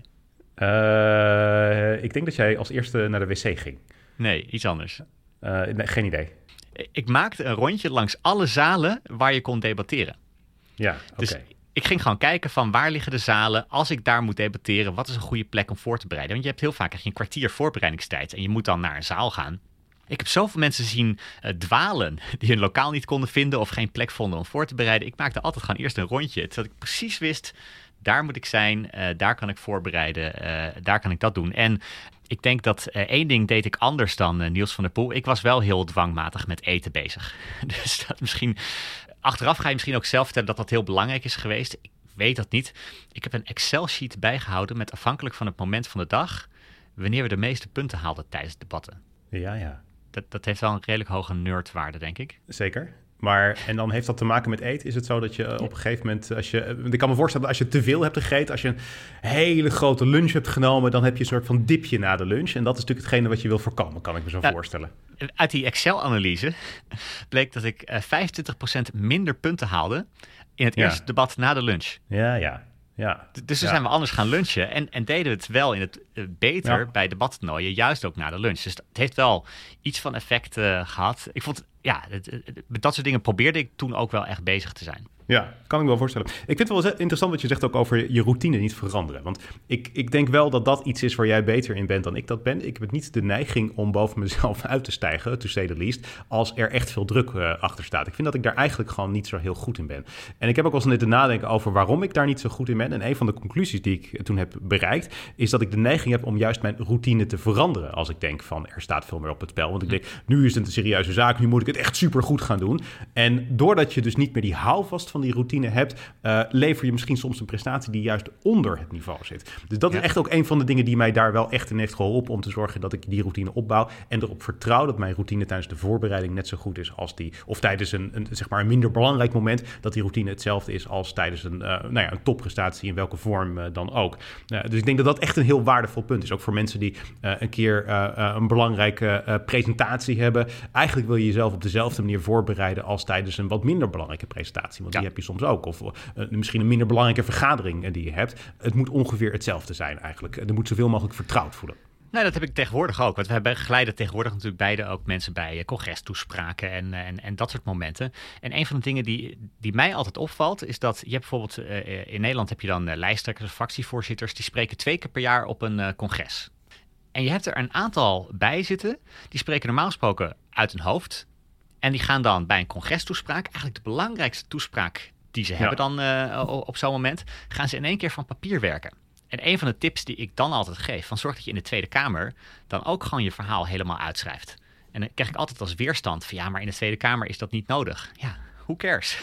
Uh, ik denk dat jij als eerste naar de wc ging. Nee, iets anders. Uh, nee, geen idee. Ik maakte een rondje langs alle zalen waar je kon debatteren. Ja, oké. Dus ik ging gewoon kijken van waar liggen de zalen. Als ik daar moet debatteren, wat is een goede plek om voor te bereiden? Want je hebt heel vaak een kwartier voorbereidingstijd en je moet dan naar een zaal gaan. Ik heb zoveel mensen zien uh, dwalen die hun lokaal niet konden vinden of geen plek vonden om voor te bereiden. Ik maakte altijd gewoon eerst een rondje, zodat ik precies wist, daar moet ik zijn, uh, daar kan ik voorbereiden, uh, daar kan ik dat doen. En ik denk dat uh, één ding deed ik anders dan uh, Niels van der Poel. Ik was wel heel dwangmatig met eten bezig. Dus dat misschien, achteraf ga je misschien ook zelf vertellen dat dat heel belangrijk is geweest. Ik weet dat niet. Ik heb een Excel-sheet bijgehouden met afhankelijk van het moment van de dag, wanneer we de meeste punten haalden tijdens debatten. Ja, ja. Dat, dat heeft wel een redelijk hoge nerdwaarde, denk ik. Zeker. Maar, en dan heeft dat te maken met eten? Is het zo dat je uh, op een gegeven moment, als je, ik kan me voorstellen, als je te veel hebt gegeten, als je een hele grote lunch hebt genomen, dan heb je een soort van dipje na de lunch. En dat is natuurlijk hetgene wat je wil voorkomen, kan ik me zo ja, voorstellen. Uit die Excel-analyse bleek dat ik uh, vijfentwintig procent minder punten haalde in het ja. eerste debat na de lunch. Ja, ja. Ja, dus toen ja. zijn we anders gaan lunchen en, en deden we het wel in het uh, beter ja. bij debattoernooien, juist ook na de lunch. Dus het heeft wel iets van effect uh, gehad. Ik vond, ja, het, het, met dat soort dingen probeerde ik toen ook wel echt bezig te zijn. Ja, kan ik me wel voorstellen. Ik vind het wel interessant wat je zegt ook over je routine niet veranderen. Want ik, ik denk wel dat dat iets is waar jij beter in bent dan ik dat ben. Ik heb niet de neiging om boven mezelf uit te stijgen, to say the least, als er echt veel druk uh, achter staat. Ik vind dat ik daar eigenlijk gewoon niet zo heel goed in ben. En ik heb ook wel eens net te nadenken over waarom ik daar niet zo goed in ben. En een van de conclusies die ik toen heb bereikt, is dat ik de neiging heb om juist mijn routine te veranderen. Als ik denk van, er staat veel meer op het spel. Want ik denk, nu is het een serieuze zaak, nu moet ik het echt super goed gaan doen. En doordat je dus niet meer die houvast van die routine hebt, uh, lever je misschien soms een prestatie die juist onder het niveau zit. Dus dat ja. is echt ook een van de dingen die mij daar wel echt in heeft geholpen om te zorgen dat ik die routine opbouw en erop vertrouw dat mijn routine tijdens de voorbereiding net zo goed is als die, of tijdens een, een zeg maar een minder belangrijk moment, dat die routine hetzelfde is als tijdens een, uh, nou ja, een topprestatie in welke vorm uh, dan ook. Uh, dus ik denk dat dat echt een heel waardevol punt is. Ook voor mensen die uh, een keer uh, uh, een belangrijke uh, presentatie hebben. Eigenlijk wil je jezelf op dezelfde manier voorbereiden als tijdens een wat minder belangrijke presentatie. Want ja. die heb je soms ook. Of uh, misschien een minder belangrijke vergadering uh, die je hebt. Het moet ongeveer hetzelfde zijn eigenlijk. Er moet zoveel mogelijk vertrouwd voelen. Nou, dat heb ik tegenwoordig ook. Want we begeleiden tegenwoordig natuurlijk beide ook mensen bij uh, congrestoespraken en, en, en dat soort momenten. En een van de dingen die, die mij altijd opvalt, is dat je hebt bijvoorbeeld uh, in Nederland heb je dan uh, lijsttrekkers of fractievoorzitters, die spreken twee keer per jaar op een uh, congres. En je hebt er een aantal bij zitten, die spreken normaal gesproken uit hun hoofd. En die gaan dan bij een congrestoespraak, eigenlijk de belangrijkste toespraak die ze ja. hebben dan uh, op zo'n moment, gaan ze in één keer van papier werken. En een van de tips die ik dan altijd geef, van zorg dat je in de Tweede Kamer dan ook gewoon je verhaal helemaal uitschrijft. En dan krijg ik altijd als weerstand van ja, maar in de Tweede Kamer is dat niet nodig. Ja, who cares?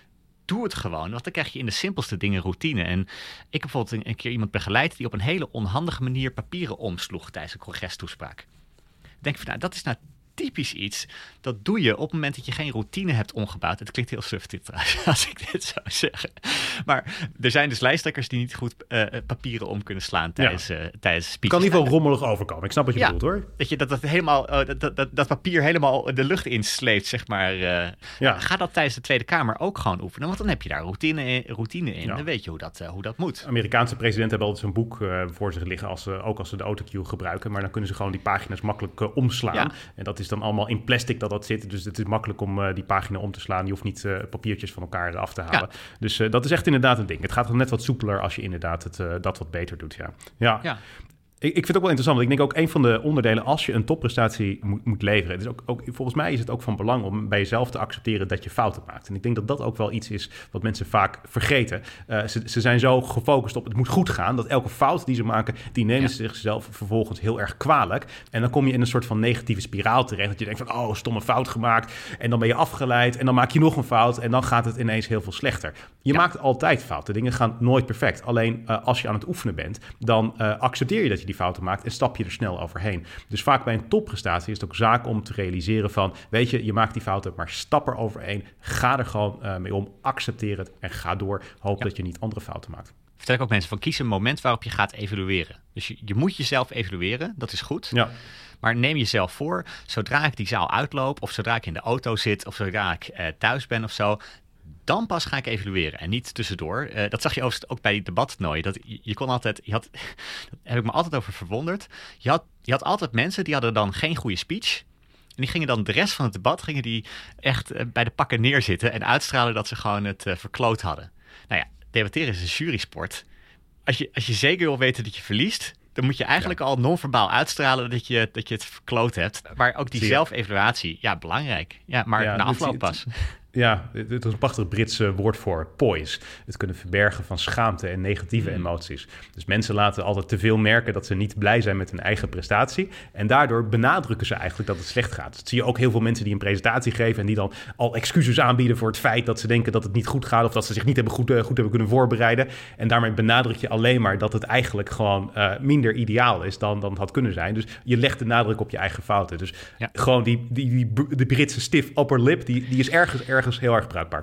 Doe het gewoon, want dan krijg je in de simpelste dingen routine. En ik heb bijvoorbeeld een, een keer iemand begeleid die op een hele onhandige manier papieren omsloeg tijdens een congrestoespraak. Dan denk ik van nou, dat is nou typisch iets, dat doe je op het moment dat je geen routine hebt omgebouwd. Het klinkt heel suf dit trouwens, als ik dit zou zeggen. Maar er zijn dus lijsttrekkers die niet goed uh, papieren om kunnen slaan tijdens, ja. uh, tijdens speeches. Kan niet wel rommelig overkomen. Ik snap wat je ja, bedoelt hoor. Dat je dat, dat, helemaal, uh, dat, dat, dat papier helemaal de lucht insleept, zeg maar. Uh, ja. Ga dat tijdens de Tweede Kamer ook gewoon oefenen, want dan heb je daar routine in. Routine in. Ja. Dan weet je hoe dat, uh, hoe dat moet. Amerikaanse presidenten hebben altijd zo'n boek uh, voor zich liggen, als, uh, ook als ze de autocue gebruiken. Maar dan kunnen ze gewoon die pagina's makkelijk uh, omslaan. Ja. En dat is dan allemaal in plastic dat dat zit. Dus het is makkelijk om uh, die pagina om te slaan. Je hoeft niet uh, papiertjes van elkaar af te halen. Ja. Dus uh, dat is echt inderdaad een ding. Het gaat dan net wat soepeler als je inderdaad het, uh, dat wat beter doet. Ja. Ja. ja. Ik, ik vind het ook wel interessant, want ik denk ook een van de onderdelen als je een topprestatie moet, moet leveren. Het is ook, ook, volgens mij is het ook van belang om bij jezelf te accepteren dat je fouten maakt. En ik denk dat dat ook wel iets is wat mensen vaak vergeten. Uh, ze, ze zijn zo gefocust op het moet goed gaan, dat elke fout die ze maken, die nemen ja. ze zichzelf vervolgens heel erg kwalijk. En dan kom je in een soort van negatieve spiraal terecht. Dat je denkt van, oh, stomme fout gemaakt. En dan ben je afgeleid en dan maak je nog een fout en dan gaat het ineens heel veel slechter. Je ja. maakt altijd fouten. Dingen gaan nooit perfect. Alleen uh, als je aan het oefenen bent, dan uh, accepteer je dat je die fouten maakt en stap je er snel overheen. Dus vaak bij een topprestatie is het ook zaak om te realiseren van, weet je, je maakt die fouten, maar stap er overheen. Ga er gewoon uh, mee om, accepteer het en ga door. Hoop ja. dat je niet andere fouten maakt. Vertel ik ook mensen van, kies een moment waarop je gaat evalueren. Dus je, je moet jezelf evalueren, dat is goed. Ja. Maar neem jezelf voor, zodra ik die zaal uitloop, of zodra ik in de auto zit, of zodra ik uh, thuis ben of zo, dan pas ga ik evalueren en niet tussendoor. Uh, dat zag je overigens ook bij die debattoernooien. Dat je, je kon altijd, je had, daar heb ik me altijd over verwonderd. Je had, je had altijd mensen die hadden dan geen goede speech. En die gingen dan de rest van het debat gingen die echt uh, bij de pakken neerzitten en uitstralen dat ze gewoon het uh, verkloot hadden. Nou ja, debatteren is een jurysport. Als je, als je zeker wil weten dat je verliest, dan moet je eigenlijk ja. al non-verbaal uitstralen dat je, dat je het verkloot hebt. Maar ook die zelfevaluatie, ja, belangrijk. Ja, maar ja, na afloop pas. Ja, het is een prachtig Brits uh, woord voor poise. Het kunnen verbergen van schaamte en negatieve mm. emoties. Dus mensen laten altijd te veel merken dat ze niet blij zijn met hun eigen prestatie. En daardoor benadrukken ze eigenlijk dat het slecht gaat. Dat zie je ook heel veel mensen die een presentatie geven en die dan al excuses aanbieden voor het feit dat ze denken dat het niet goed gaat of dat ze zich niet hebben goed, uh, goed hebben kunnen voorbereiden. En daarmee benadruk je alleen maar dat het eigenlijk gewoon uh, minder ideaal is dan, dan het had kunnen zijn. Dus je legt de nadruk op je eigen fouten. Dus ja. gewoon die, die, die, de Britse stiff upper lip, die, die is ergens, ergens heel erg bruikbaar.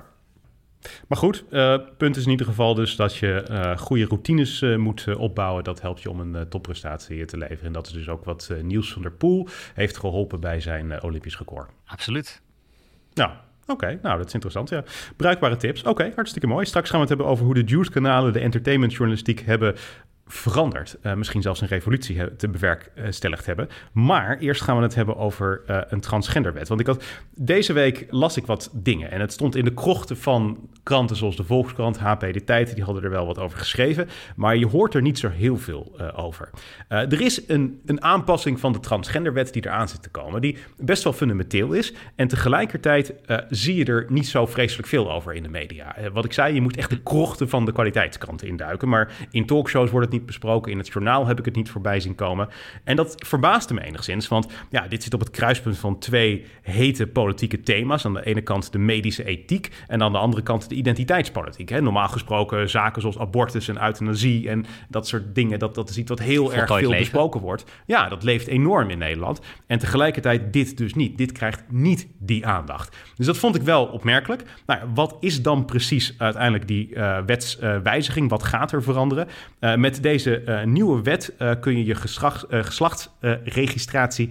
Maar goed, uh, punt is in ieder geval dus dat je uh, goede routines uh, moet uh, opbouwen. Dat helpt je om een uh, topprestatie te leveren. En dat is dus ook wat uh, Niels van der Poel heeft geholpen bij zijn uh, Olympisch record. Absoluut. Nou, oké. Okay, nou, dat is interessant. Ja. Bruikbare tips. Oké, okay, hartstikke mooi. Straks gaan we het hebben over hoe de Juice-kanalen de entertainmentjournalistiek hebben veranderd. Uh, misschien zelfs een revolutie he- te bewerkstelligd hebben. Maar eerst gaan we het hebben over uh, een transgenderwet. Want ik had, deze week las ik wat dingen. En het stond in de krochten van kranten zoals de Volkskrant, H P De Tijd. Die hadden er wel wat over geschreven. Maar je hoort er niet zo heel veel uh, over. Uh, er is een, een aanpassing van de transgenderwet die eraan zit te komen. Die best wel fundamenteel is. En tegelijkertijd uh, zie je er niet zo vreselijk veel over in de media. Uh, wat ik zei, je moet echt de krochten van de kwaliteitskranten induiken. Maar in talkshows wordt het niet besproken. In het journaal heb ik het niet voorbij zien komen. En dat verbaasde me enigszins, want ja, dit zit op het kruispunt van twee hete politieke thema's. Aan de ene kant de medische ethiek en aan de andere kant de identiteitspolitiek. Hè. Normaal gesproken zaken zoals abortus en euthanasie en dat soort dingen, dat, dat is iets wat heel Voltooid erg veel leven. besproken wordt. Ja, dat leeft enorm in Nederland. En tegelijkertijd dit dus niet. Dit krijgt niet die aandacht. Dus dat vond ik wel opmerkelijk. Nou, wat is dan precies uiteindelijk die uh, wetswijziging? Uh, wat gaat er veranderen? Uh, met deze uh, nieuwe wet uh, kun je je geslacht, uh, geslachtsregistratie uh,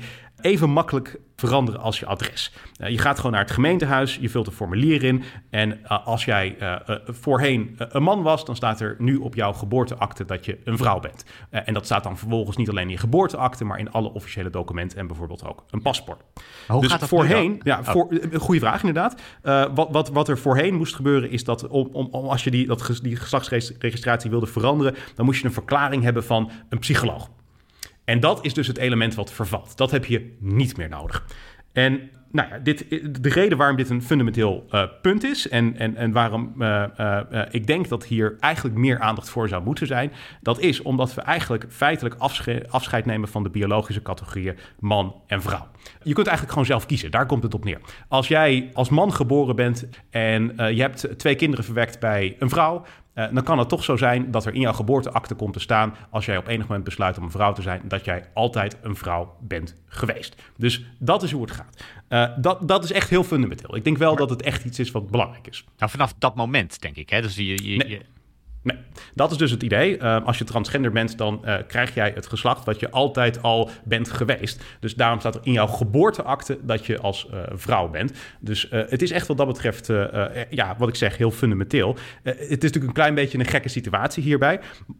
even makkelijk veranderen als je adres. Uh, je gaat gewoon naar het gemeentehuis, je vult een formulier in en uh, als jij uh, uh, voorheen uh, een man was, dan staat er nu op jouw geboorteakte dat je een vrouw bent. Uh, en dat staat dan vervolgens niet alleen in je geboorteakte, maar in alle officiële documenten en bijvoorbeeld ook een paspoort. Hoe dus gaat dat voorheen, ja, oh. voor, uh, goede vraag inderdaad. Uh, wat, wat, wat er voorheen moest gebeuren is dat om, om, om als je die, dat, die geslachtsregistratie wilde veranderen, dan moest je een verklaring hebben van een psycholoog. En dat is dus het element wat vervalt. Dat heb je niet meer nodig. En nou ja, dit, de reden waarom dit een fundamenteel uh, punt is en, en, en waarom uh, uh, uh, ik denk dat hier eigenlijk meer aandacht voor zou moeten zijn, dat is omdat we eigenlijk feitelijk afscheid, afscheid nemen van de biologische categorieën man en vrouw. Je kunt eigenlijk gewoon zelf kiezen, daar komt het op neer. Als jij als man geboren bent en uh, je hebt twee kinderen verwekt bij een vrouw, Uh, dan kan het toch zo zijn dat er in jouw geboorteakte komt te staan, als jij op enig moment besluit om een vrouw te zijn, dat jij altijd een vrouw bent geweest. Dus dat is hoe het gaat. Uh, dat, dat is echt heel fundamenteel. Ik denk wel maar, dat het echt iets is wat belangrijk is. Nou, vanaf dat moment, denk ik. Hè? Dus je, je, nee. je... Nee, dat is dus het idee. Uh, als je transgender bent, dan uh, krijg jij het geslacht wat je altijd al bent geweest. Dus daarom staat er in jouw geboorteakte dat je als uh, vrouw bent. Dus uh, het is echt wat dat betreft, uh, uh, ja, wat ik zeg, heel fundamenteel. Uh, het is natuurlijk een klein beetje een gekke situatie hierbij.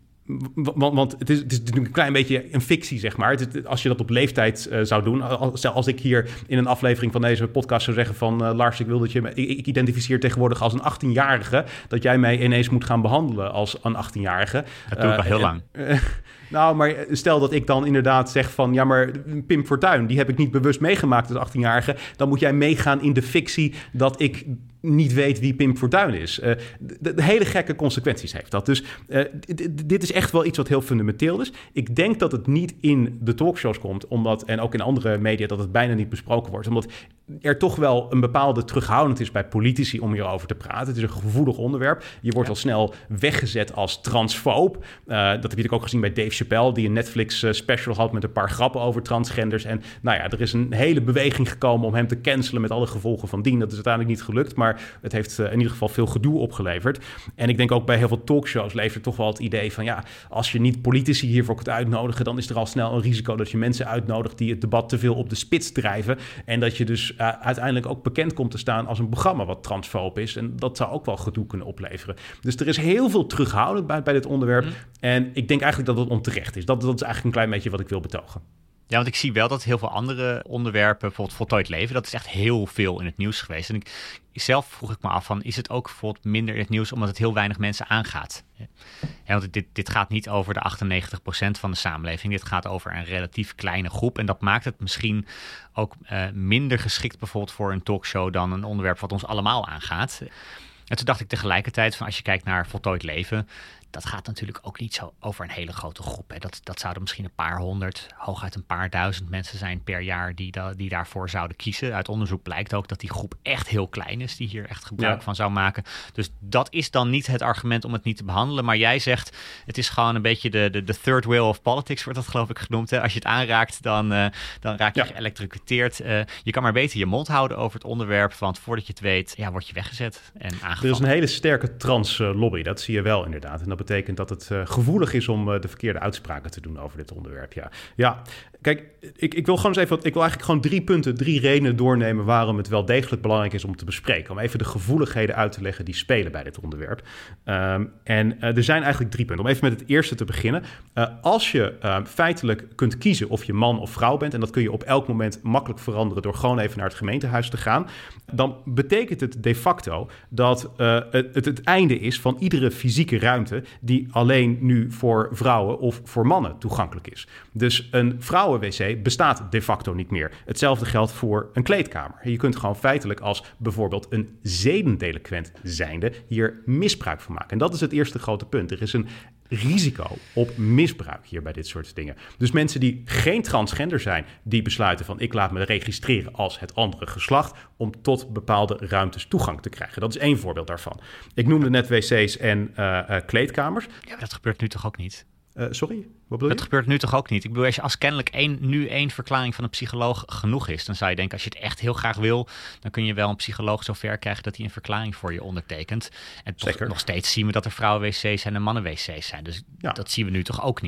Want, want het, is, het is natuurlijk een klein beetje een fictie, zeg maar. Het is, als je dat op leeftijd uh, zou doen. Als, als ik hier in een aflevering van deze podcast zou zeggen van Uh, Lars, ik wil dat je me, ik, ik identificeer tegenwoordig als een achttienjarige. Dat jij mij ineens moet gaan behandelen als een achttienjarige. Dat doe ik al heel uh, lang. Uh, Nou, maar stel dat ik dan inderdaad zeg van ja, maar Pim Fortuyn, die heb ik niet bewust meegemaakt als achttienjarige. Dan moet jij meegaan in de fictie dat ik niet weet wie Pim Fortuyn is. Uh, de, de hele gekke consequenties heeft dat. Dus uh, d- dit is echt wel iets wat heel fundamenteel is. Ik denk dat het niet in de talkshows komt, omdat, en ook in andere media, dat het bijna niet besproken wordt. Omdat er toch wel een bepaalde terughoudend is bij politici om hierover te praten. Het is een gevoelig onderwerp. Je wordt ja. al snel weggezet als transfoob. Uh, dat heb je ook gezien bij Dave Chappelle, die een Netflix uh, special had met een paar grappen over transgenders. En nou ja, er is een hele beweging gekomen om hem te cancelen met alle gevolgen van dien. Dat is uiteindelijk niet gelukt, maar het heeft uh, in ieder geval veel gedoe opgeleverd. En ik denk ook bij heel veel talkshows levert toch wel het idee van ja, als je niet politici hiervoor kunt uitnodigen, dan is er al snel een risico dat je mensen uitnodigt die het debat te veel op de spits drijven. En dat je dus uh, uiteindelijk ook bekend komt te staan als een programma wat transfoob is. En dat zou ook wel gedoe kunnen opleveren. Dus er is heel veel terughoudend bij, bij dit onderwerp. Mm. En ik denk eigenlijk dat het onterecht is. Dat, dat is eigenlijk een klein beetje wat ik wil betogen. Ja, want ik zie wel dat heel veel andere onderwerpen, bijvoorbeeld voltooid leven, dat is echt heel veel in het nieuws geweest. En ik, zelf vroeg ik me af van, is het ook bijvoorbeeld minder in het nieuws omdat het heel weinig mensen aangaat? Ja, want dit, dit gaat niet over de achtennegentig procent van de samenleving. Dit gaat over een relatief kleine groep. En dat maakt het misschien ook uh, minder geschikt bijvoorbeeld voor een talkshow dan een onderwerp wat ons allemaal aangaat. En toen dacht ik tegelijkertijd van, als je kijkt naar voltooid leven, dat gaat natuurlijk ook niet zo over een hele grote groep. Hè. Dat, dat zouden misschien een paar honderd, hooguit een paar duizend mensen zijn per jaar die, da, die daarvoor zouden kiezen. Uit onderzoek blijkt ook dat die groep echt heel klein is, die hier echt gebruik ja. van zou maken. Dus dat is dan niet het argument om het niet te behandelen. Maar jij zegt, het is gewoon een beetje de, de, de third wheel of politics, wordt dat geloof ik genoemd. Hè. Als je het aanraakt, dan, uh, dan raak je ja. geëlektrocuteerd. Uh, je kan maar beter je mond houden over het onderwerp, want voordat je het weet, ja, word je weggezet en aangevallen. Er is een hele sterke trans-lobby, dat zie je wel inderdaad. En dat betekent dat het uh, gevoelig is om uh, de verkeerde uitspraken te doen over dit onderwerp. Ja, ja. Kijk, ik, ik wil gewoon eens even, ik wil eigenlijk gewoon drie punten, drie redenen doornemen waarom het wel degelijk belangrijk is om te bespreken. Om even de gevoeligheden uit te leggen die spelen bij dit onderwerp. Um, en uh, er zijn eigenlijk drie punten. Om even met het eerste te beginnen. Uh, als je uh, feitelijk kunt kiezen of je man of vrouw bent, en dat kun je op elk moment makkelijk veranderen door gewoon even naar het gemeentehuis te gaan, dan betekent het de facto dat uh, het, het het einde is van iedere fysieke ruimte die alleen nu voor vrouwen of voor mannen toegankelijk is. Dus een vrouwenwc bestaat de facto niet meer. Hetzelfde geldt voor een kleedkamer. Je kunt gewoon feitelijk als bijvoorbeeld een zedendelinquent zijnde hier misbruik van maken. En dat is het eerste grote punt. Er is een risico op misbruik hier bij dit soort dingen. Dus mensen die geen transgender zijn, die besluiten van ik laat me registreren als het andere geslacht om tot bepaalde ruimtes toegang te krijgen. Dat is één voorbeeld daarvan. Ik noemde net wc's en uh, uh, kleedkamers. Ja, maar dat gebeurt nu toch ook niet? Uh, sorry, wat bedoel je? Dat gebeurt nu toch ook niet? Ik bedoel, als, je, als kennelijk één, nu één verklaring van een psycholoog genoeg is, dan zou je denken, als je het echt heel graag wil, dan kun je wel een psycholoog zover krijgen dat hij een verklaring voor je ondertekent. En toch, nog steeds zien we dat er vrouwen-wc's en en mannen-wc's zijn. Dus ja. dat zien we nu toch ook niet?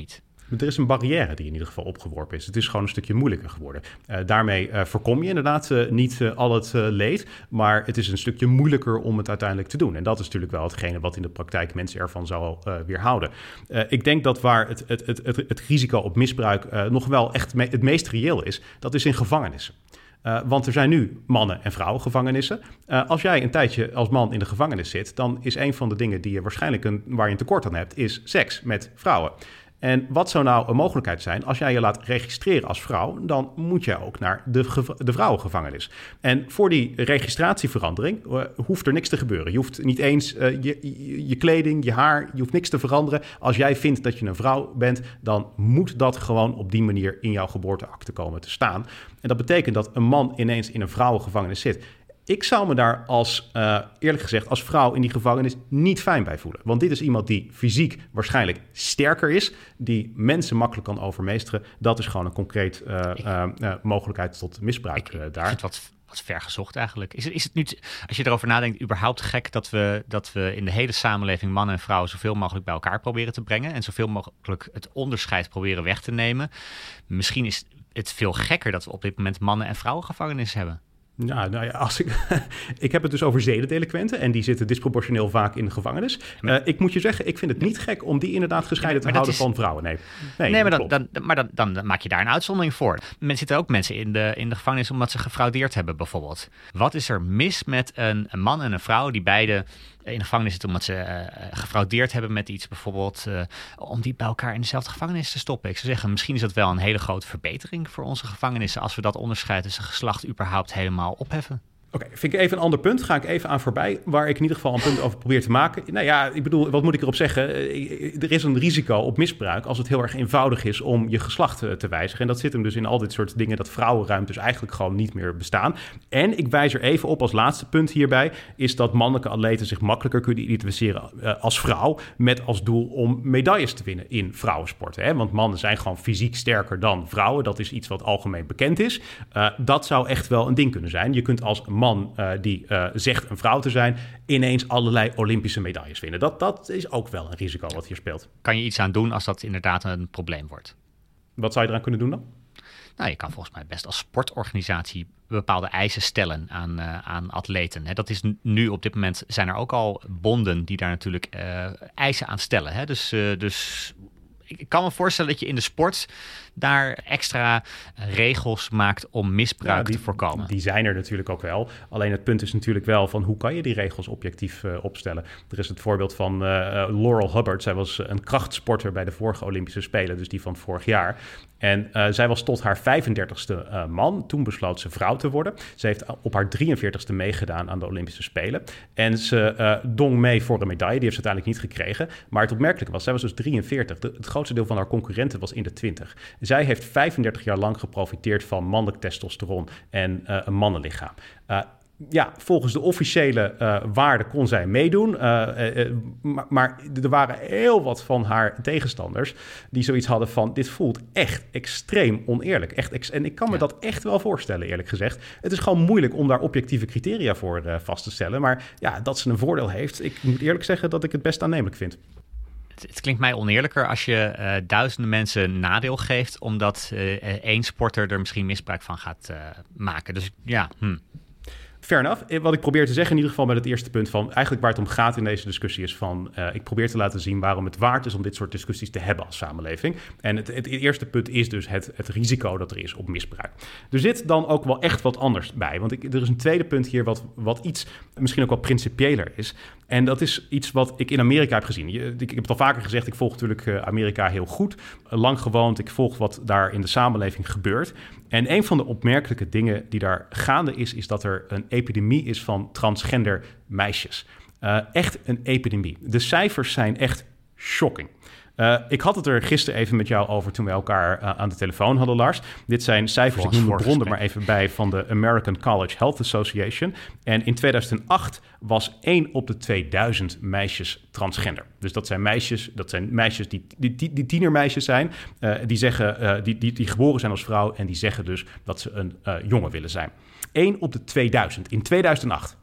Er is een barrière die in ieder geval opgeworpen is. Het is gewoon een stukje moeilijker geworden. Uh, daarmee uh, voorkom je inderdaad uh, niet uh, al het uh, leed, maar het is een stukje moeilijker om het uiteindelijk te doen. En dat is natuurlijk wel hetgene wat in de praktijk mensen ervan zou uh, weerhouden. Uh, ik denk dat waar het, het, het, het, het risico op misbruik uh, nog wel echt me- het meest reëel is, dat is in gevangenissen. Uh, want er zijn nu mannen- en vrouwengevangenissen. Uh, als jij een tijdje als man in de gevangenis zit, dan is een van de dingen die je waarschijnlijk een, waar je een tekort aan hebt, is seks met vrouwen. En wat zou nou een mogelijkheid zijn? Als jij je laat registreren als vrouw, dan moet je ook naar de, gev- de vrouwengevangenis. En voor die registratieverandering uh, hoeft er niks te gebeuren. Je hoeft niet eens uh, je, je, je kleding, je haar, je hoeft niks te veranderen. Als jij vindt dat je een vrouw bent, dan moet dat gewoon op die manier in jouw geboorteakte komen te staan. En dat betekent dat een man ineens in een vrouwengevangenis zit. Ik zou me daar als, uh, eerlijk gezegd, als vrouw in die gevangenis niet fijn bij voelen. Want dit is iemand die fysiek waarschijnlijk sterker is, die mensen makkelijk kan overmeesteren. Dat is gewoon een concreet uh, uh, uh, mogelijkheid tot misbruik uh, daar. Ik vind wat, wat ver gezocht eigenlijk. Is het, is het nu, als je erover nadenkt, überhaupt gek dat we, dat we in de hele samenleving mannen en vrouwen zoveel mogelijk bij elkaar proberen te brengen en zoveel mogelijk het onderscheid proberen weg te nemen? Misschien is het veel gekker dat we op dit moment mannen- en vrouwengevangenissen hebben. Ja, nou ja, als ik, ik heb het dus over zedendelinquenten en die zitten disproportioneel vaak in de gevangenis. Uh, ik moet je zeggen, ik vind het niet gek om die inderdaad gescheiden te houden is... van vrouwen. Nee, nee, nee maar, dan, dan, maar dan, dan maak je daar een uitzondering voor. Er zitten ook mensen in de, in de gevangenis omdat ze gefraudeerd hebben bijvoorbeeld. Wat is er mis met een, een man en een vrouw die beide in de gevangenis zitten omdat ze uh, gefraudeerd hebben met iets bijvoorbeeld, uh, om die bij elkaar in dezelfde gevangenis te stoppen? Ik zou zeggen, misschien is dat wel een hele grote verbetering voor onze gevangenissen als we dat onderscheid tussen geslacht überhaupt helemaal opheffen. Oké, okay, vind ik even een ander punt. Ga ik even aan voorbij, waar ik in ieder geval een punt over probeer te maken. Nou ja, ik bedoel, wat moet ik erop zeggen? Er is een risico op misbruik als het heel erg eenvoudig is om je geslacht te wijzigen. En dat zit hem dus in al dit soort dingen, dat vrouwenruimtes eigenlijk gewoon niet meer bestaan. En ik wijs er even op als laatste punt hierbij, is dat mannelijke atleten zich makkelijker kunnen identificeren uh, als vrouw, met als doel om medailles te winnen in vrouwensporten. Hè? Want mannen zijn gewoon fysiek sterker dan vrouwen. Dat is iets wat algemeen bekend is. Uh, dat zou echt wel een ding kunnen zijn. Je kunt als man uh, die uh, zegt een vrouw te zijn, ineens allerlei Olympische medailles winnen. Dat, dat is ook wel een risico wat hier speelt. Kan je iets aan doen als dat inderdaad een probleem wordt? Wat zou je eraan kunnen doen dan? Nou, je kan volgens mij best als sportorganisatie bepaalde eisen stellen aan, uh, aan atleten. Hè, dat is nu op dit moment, zijn er ook al bonden die daar natuurlijk uh, eisen aan stellen. Hè? Dus, uh, dus ik kan me voorstellen dat je in de sport daar extra regels maakt om misbruik ja, die, te voorkomen. Die zijn er natuurlijk ook wel. Alleen het punt is natuurlijk wel van hoe kan je die regels objectief uh, opstellen. Er is het voorbeeld van uh, Laurel Hubbard. Zij was een krachtsporter bij de vorige Olympische Spelen, dus die van vorig jaar. En uh, zij was tot haar vijfendertigste uh, man. Toen besloot ze vrouw te worden. Ze heeft op haar drieënveertigste meegedaan aan de Olympische Spelen. En ze uh, dong mee voor een medaille. Die heeft ze uiteindelijk niet gekregen. Maar het opmerkelijke was, zij was dus drieënveertig. De, het grootste deel van haar concurrenten was in de twintig. Zij heeft vijfendertig jaar lang geprofiteerd van mannelijk testosteron en uh, een mannenlichaam. Uh, Ja, volgens de officiële uh, waarden kon zij meedoen. Uh, uh, uh, maar, maar er waren heel wat van haar tegenstanders die zoiets hadden van, dit voelt echt extreem oneerlijk. Echt ex- en ik kan me ja. dat echt wel voorstellen, eerlijk gezegd. Het is gewoon moeilijk om daar objectieve criteria voor uh, vast te stellen. Maar ja, dat ze een voordeel heeft, ik moet eerlijk zeggen dat ik het best aannemelijk vind. Het klinkt mij oneerlijker als je uh, duizenden mensen nadeel geeft, omdat uh, één sporter er misschien misbruik van gaat uh, maken. Dus ja, hm. Fair enough. Wat ik probeer te zeggen in ieder geval met het eerste punt van, eigenlijk waar het om gaat in deze discussie is van, uh, ik probeer te laten zien waarom het waard is om dit soort discussies te hebben als samenleving. En het, het eerste punt is dus het, het risico dat er is op misbruik. Er zit dan ook wel echt wat anders bij. Want ik, er is een tweede punt hier wat, wat iets misschien ook wel principiëler is. En dat is iets wat ik in Amerika heb gezien. Je, ik, ik heb het al vaker gezegd, ik volg natuurlijk uh, Amerika heel goed. Uh, lang gewoond, ik volg wat daar in de samenleving gebeurt. En een van de opmerkelijke dingen die daar gaande is, is dat er een epidemie is van transgender meisjes. Uh, echt een epidemie. De cijfers zijn echt shocking. Uh, ik had het er gisteren even met jou over toen we elkaar uh, aan de telefoon hadden, Lars. Dit zijn cijfers, ik noem de bron er maar even bij, van de American College Health Association. En in tweeduizend acht was één op de tweeduizend meisjes transgender. Dus dat zijn meisjes, dat zijn meisjes die, die, die, die tienermeisjes zijn, uh, die, zeggen, uh, die, die, die geboren zijn als vrouw en die zeggen dus dat ze een uh, jongen willen zijn. één op de tweeduizend in tweeduizend acht.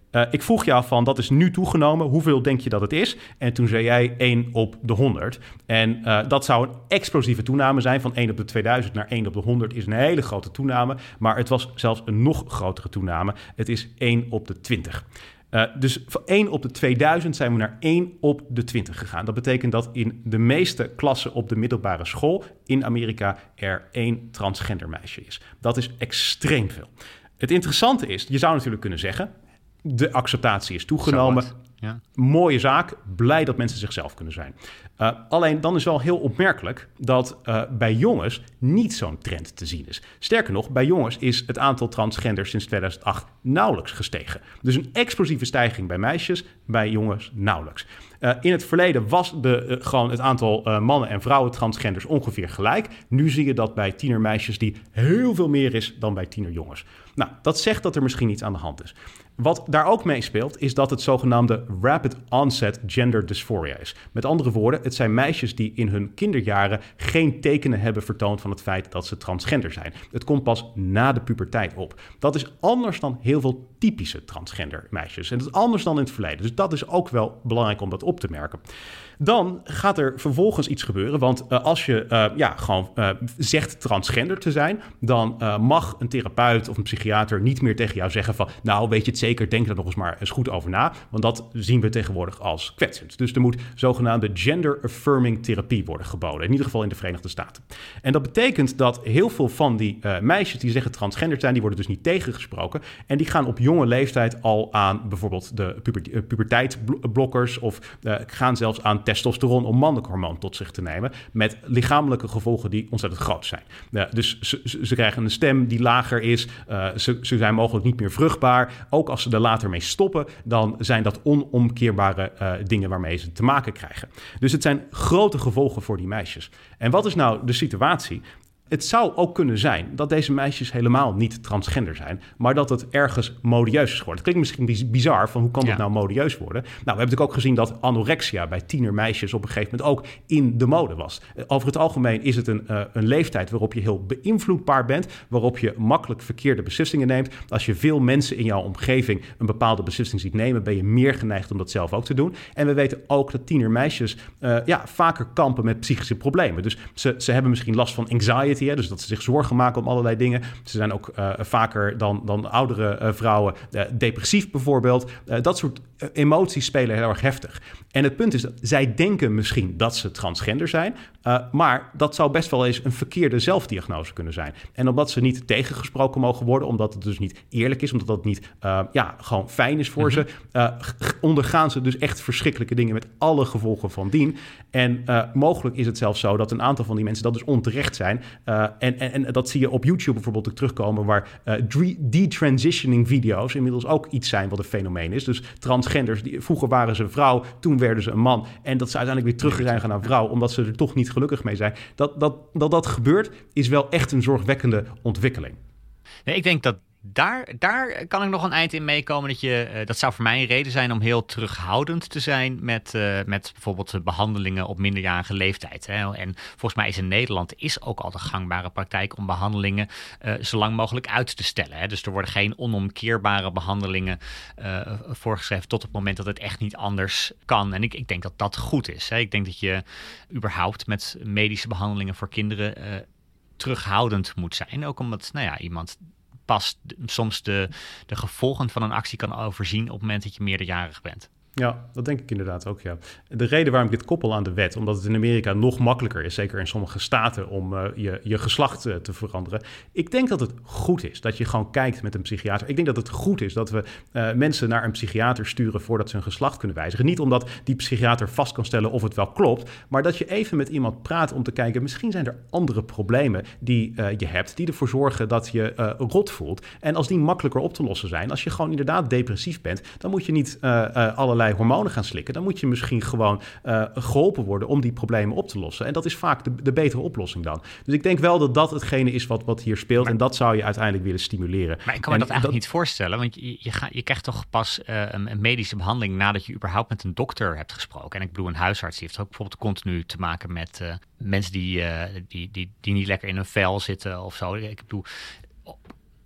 Uh, ik vroeg jou van, dat is nu toegenomen. Hoeveel denk je dat het is? En toen zei jij één op de honderd. En uh, dat zou een explosieve toename zijn. Van één op de tweeduizend naar één op de honderd is een hele grote toename. Maar het was zelfs een nog grotere toename. Het is één op de twintig. Uh, dus van één op de tweeduizend zijn we naar één op de twintig gegaan. Dat betekent dat in de meeste klassen op de middelbare school in Amerika er één transgender meisje is. Dat is extreem veel. Het interessante is, je zou natuurlijk kunnen zeggen, de acceptatie is toegenomen. Ja. Mooie zaak, blij dat mensen zichzelf kunnen zijn. Uh, alleen dan is wel heel opmerkelijk dat uh, bij jongens niet zo'n trend te zien is. Sterker nog, bij jongens is het aantal transgenders sinds tweeduizend acht nauwelijks gestegen. Dus een explosieve stijging bij meisjes, bij jongens nauwelijks. Uh, in het verleden was de, uh, gewoon het aantal uh, mannen en vrouwen transgenders ongeveer gelijk. Nu zie je dat bij tienermeisjes die heel veel meer is dan bij tienerjongens. Nou, dat zegt dat er misschien iets aan de hand is. Wat daar ook meespeelt, is dat het zogenaamde rapid onset gender dysphoria is. Met andere woorden, het zijn meisjes die in hun kinderjaren geen tekenen hebben vertoond van het feit dat ze transgender zijn. Het komt pas na de puberteit op. Dat is anders dan heel veel typische transgender meisjes. En dat is anders dan in het verleden. Dus dat is ook wel belangrijk om dat op te merken. Dan gaat er vervolgens iets gebeuren. Want uh, als je uh, ja, gewoon uh, zegt transgender te zijn, dan uh, mag een therapeut of een psychiater niet meer tegen jou zeggen van, nou weet je het zeker, denk er nog eens maar eens goed over na. Want dat zien we tegenwoordig als kwetsend. Dus er moet zogenaamde gender-affirming therapie worden geboden. In ieder geval in de Verenigde Staten. En dat betekent dat heel veel van die uh, meisjes die zeggen transgender zijn, die worden dus niet tegengesproken. En die gaan op jonge leeftijd al aan bijvoorbeeld de puber- uh, puberteitsblokkers of uh, gaan zelfs aan testosteron om mannelijk hormoon tot zich te nemen, met lichamelijke gevolgen die ontzettend groot zijn. Uh, dus ze, ze, ze krijgen een stem die lager is, uh, ze, ze zijn mogelijk niet meer vruchtbaar. Ook als ze er later mee stoppen, dan zijn dat onomkeerbare uh, dingen waarmee ze te maken krijgen. Dus het zijn grote gevolgen voor die meisjes. En wat is nou de situatie? Het zou ook kunnen zijn dat deze meisjes helemaal niet transgender zijn, maar dat het ergens modieus is geworden. Het klinkt misschien bizar, van hoe kan dat ja. nou modieus worden? Nou, we hebben natuurlijk ook gezien dat anorexia bij tienermeisjes op een gegeven moment ook in de mode was. Over het algemeen is het een, uh, een leeftijd waarop je heel beïnvloedbaar bent, waarop je makkelijk verkeerde beslissingen neemt. Als je veel mensen in jouw omgeving een bepaalde beslissing ziet nemen, ben je meer geneigd om dat zelf ook te doen. En we weten ook dat tienermeisjes uh, ja, vaker kampen met psychische problemen. Dus ze, ze hebben misschien last van anxiety, hè, dus dat ze zich zorgen maken om allerlei dingen. Ze zijn ook uh, vaker dan, dan oudere uh, vrouwen uh, depressief bijvoorbeeld. Uh, dat soort uh, emoties spelen heel erg heftig. En het punt is dat zij denken misschien dat ze transgender zijn, uh, maar dat zou best wel eens een verkeerde zelfdiagnose kunnen zijn. En omdat ze niet tegengesproken mogen worden, omdat het dus niet eerlijk is, omdat dat niet uh, ja, gewoon fijn is voor mm-hmm. ze, uh, ondergaan ze dus echt verschrikkelijke dingen met alle gevolgen van dien. En uh, mogelijk is het zelfs zo dat een aantal van die mensen dat dus onterecht zijn. Uh, en, en, en dat zie je op YouTube bijvoorbeeld ook terugkomen, waar uh, detransitioning video's inmiddels ook iets zijn wat een fenomeen is. Dus transgenders, die, vroeger waren ze vrouw, toen werden ze een man. En dat ze uiteindelijk weer terug zijn gaan naar vrouw, omdat ze er toch niet gelukkig mee zijn. Dat dat, dat, dat gebeurt, is wel echt een zorgwekkende ontwikkeling. Nee, ik denk dat Daar, daar kan ik nog een eind in meekomen. Dat, je, uh, dat zou voor mij een reden zijn om heel terughoudend te zijn met, uh, met bijvoorbeeld behandelingen op minderjarige leeftijd. Hè. En volgens mij is in Nederland is ook al de gangbare praktijk om behandelingen uh, zo lang mogelijk uit te stellen. Hè. Dus er worden geen onomkeerbare behandelingen uh, voorgeschreven tot het moment dat het echt niet anders kan. En ik, ik denk dat dat goed is. Hè. Ik denk dat je überhaupt met medische behandelingen voor kinderen uh, terughoudend moet zijn. Ook omdat nou ja, iemand pas soms de, de gevolgen van een actie kan overzien op het moment dat je meerderjarig bent. Ja, dat denk ik inderdaad ook, ja. De reden waarom ik dit koppel aan de wet, omdat het in Amerika nog makkelijker is, zeker in sommige staten, om uh, je, je geslacht uh, te veranderen. Ik denk dat het goed is dat je gewoon kijkt met een psychiater. Ik denk dat het goed is dat we uh, mensen naar een psychiater sturen voordat ze hun geslacht kunnen wijzigen. Niet omdat die psychiater vast kan stellen of het wel klopt, maar dat je even met iemand praat om te kijken, misschien zijn er andere problemen die uh, je hebt, die ervoor zorgen dat je uh, rot voelt. En als die makkelijker op te lossen zijn, als je gewoon inderdaad depressief bent, dan moet je niet uh, uh, allerlei hormonen gaan slikken. Dan moet je misschien gewoon uh, geholpen worden om die problemen op te lossen. En dat is vaak de, de betere oplossing dan. Dus ik denk wel dat dat hetgene is wat, wat hier speelt. Maar, en dat zou je uiteindelijk willen stimuleren. Maar ik kan me en dat eigenlijk dat... niet voorstellen. Want je, je, ga, je krijgt toch pas uh, een, een medische behandeling nadat je überhaupt met een dokter hebt gesproken. En ik bedoel, een huisarts die heeft ook bijvoorbeeld continu te maken met uh, mensen die, uh, die, die, die niet lekker in hun vel zitten of zo. Ik bedoel,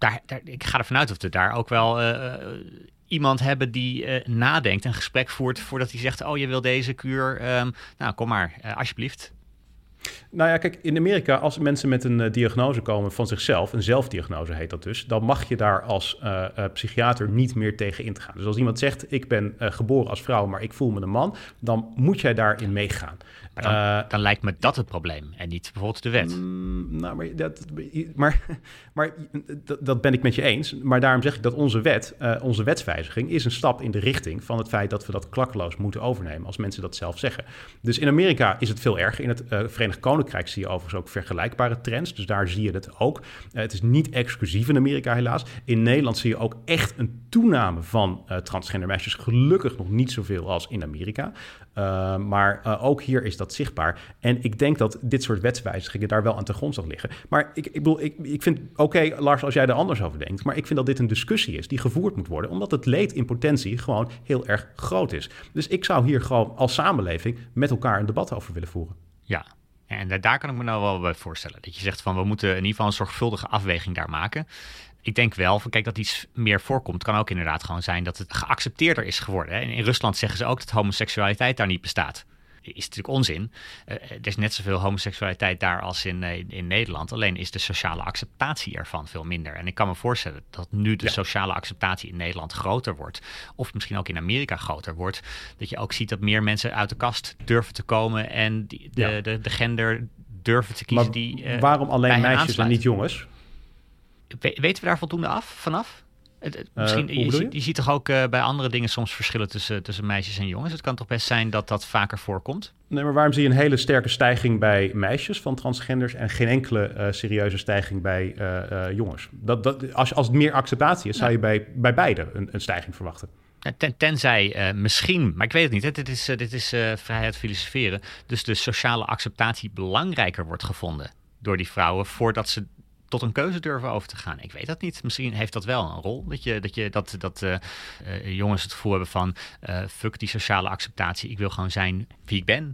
daar, daar, ik ga ervan uit dat we daar ook wel uh, iemand hebben die uh, nadenkt, een gesprek voert voordat hij zegt, oh, je wil deze kuur, um, nou, kom maar, uh, alsjeblieft. Nou ja, kijk, in Amerika, als mensen met een uh, diagnose komen van zichzelf, een zelfdiagnose heet dat dus, dan mag je daar als uh, uh, psychiater niet meer tegen in te gaan. Dus als iemand zegt, ik ben uh, geboren als vrouw, maar ik voel me een man, dan moet jij daarin meegaan. Maar dan, uh, dan lijkt me dat het probleem en niet bijvoorbeeld de wet. Mm, nou, maar dat, maar, maar dat, dat ben ik met je eens. Maar daarom zeg ik dat onze wet, uh, onze wetswijziging, is een stap in de richting van het feit dat we dat klakkeloos moeten overnemen als mensen dat zelf zeggen. Dus in Amerika is het veel erger. In het uh, Verenigd Koninkrijk zie je overigens ook vergelijkbare trends. Dus daar zie je het ook. Uh, het is niet exclusief in Amerika helaas. In Nederland zie je ook echt een toename van uh, transgender meisjes. Gelukkig nog niet zoveel als in Amerika. Uh, maar uh, ook hier is dat zichtbaar. En ik denk dat dit soort wetswijzigingen daar wel aan ten grondslag liggen. Maar ik, ik bedoel, ik, ik vind, oké, okay, Lars, als jij er anders over denkt, maar ik vind dat dit een discussie is die gevoerd moet worden, omdat het leed in potentie gewoon heel erg groot is. Dus ik zou hier gewoon als samenleving met elkaar een debat over willen voeren. Ja, en daar kan ik me nou wel bij voorstellen. Dat je zegt van, we moeten in ieder geval een zorgvuldige afweging daar maken. Ik denk wel, van, kijk, dat iets meer voorkomt, kan ook inderdaad gewoon zijn dat het geaccepteerder is geworden. Hè? En in Rusland zeggen ze ook dat homoseksualiteit daar niet bestaat. Is natuurlijk onzin. Uh, er is net zoveel homoseksualiteit daar als in, uh, in Nederland. Alleen is de sociale acceptatie ervan veel minder. En ik kan me voorstellen dat nu de ja. sociale acceptatie in Nederland groter wordt, of misschien ook in Amerika groter wordt, dat je ook ziet dat meer mensen uit de kast durven te komen en die, de, ja. de, de, de gender durven te kiezen. Maar die uh, waarom alleen meisjes en niet jongens? We, weten we daar voldoende af vanaf? Het, het, misschien, uh, je, je? je, je ziet toch ook uh, bij andere dingen soms verschillen tussen, tussen meisjes en jongens? Het kan toch best zijn dat dat vaker voorkomt? Nee, maar waarom zie je een hele sterke stijging bij meisjes van transgenders en geen enkele uh, serieuze stijging bij uh, uh, jongens? Dat, dat, als, als het meer acceptatie is, ja. zou je bij, bij beide een, een stijging verwachten. Ten, tenzij uh, misschien, maar ik weet het niet, hè, dit is, uh, dit is uh, vrijheid filosoferen, dus de sociale acceptatie belangrijker wordt gevonden door die vrouwen voordat ze tot een keuze durven over te gaan. Ik weet dat niet. Misschien heeft dat wel een rol. Dat, je, dat, je, dat, dat uh, uh, jongens het gevoel hebben van uh, fuck die sociale acceptatie. Ik wil gewoon zijn wie ik ben.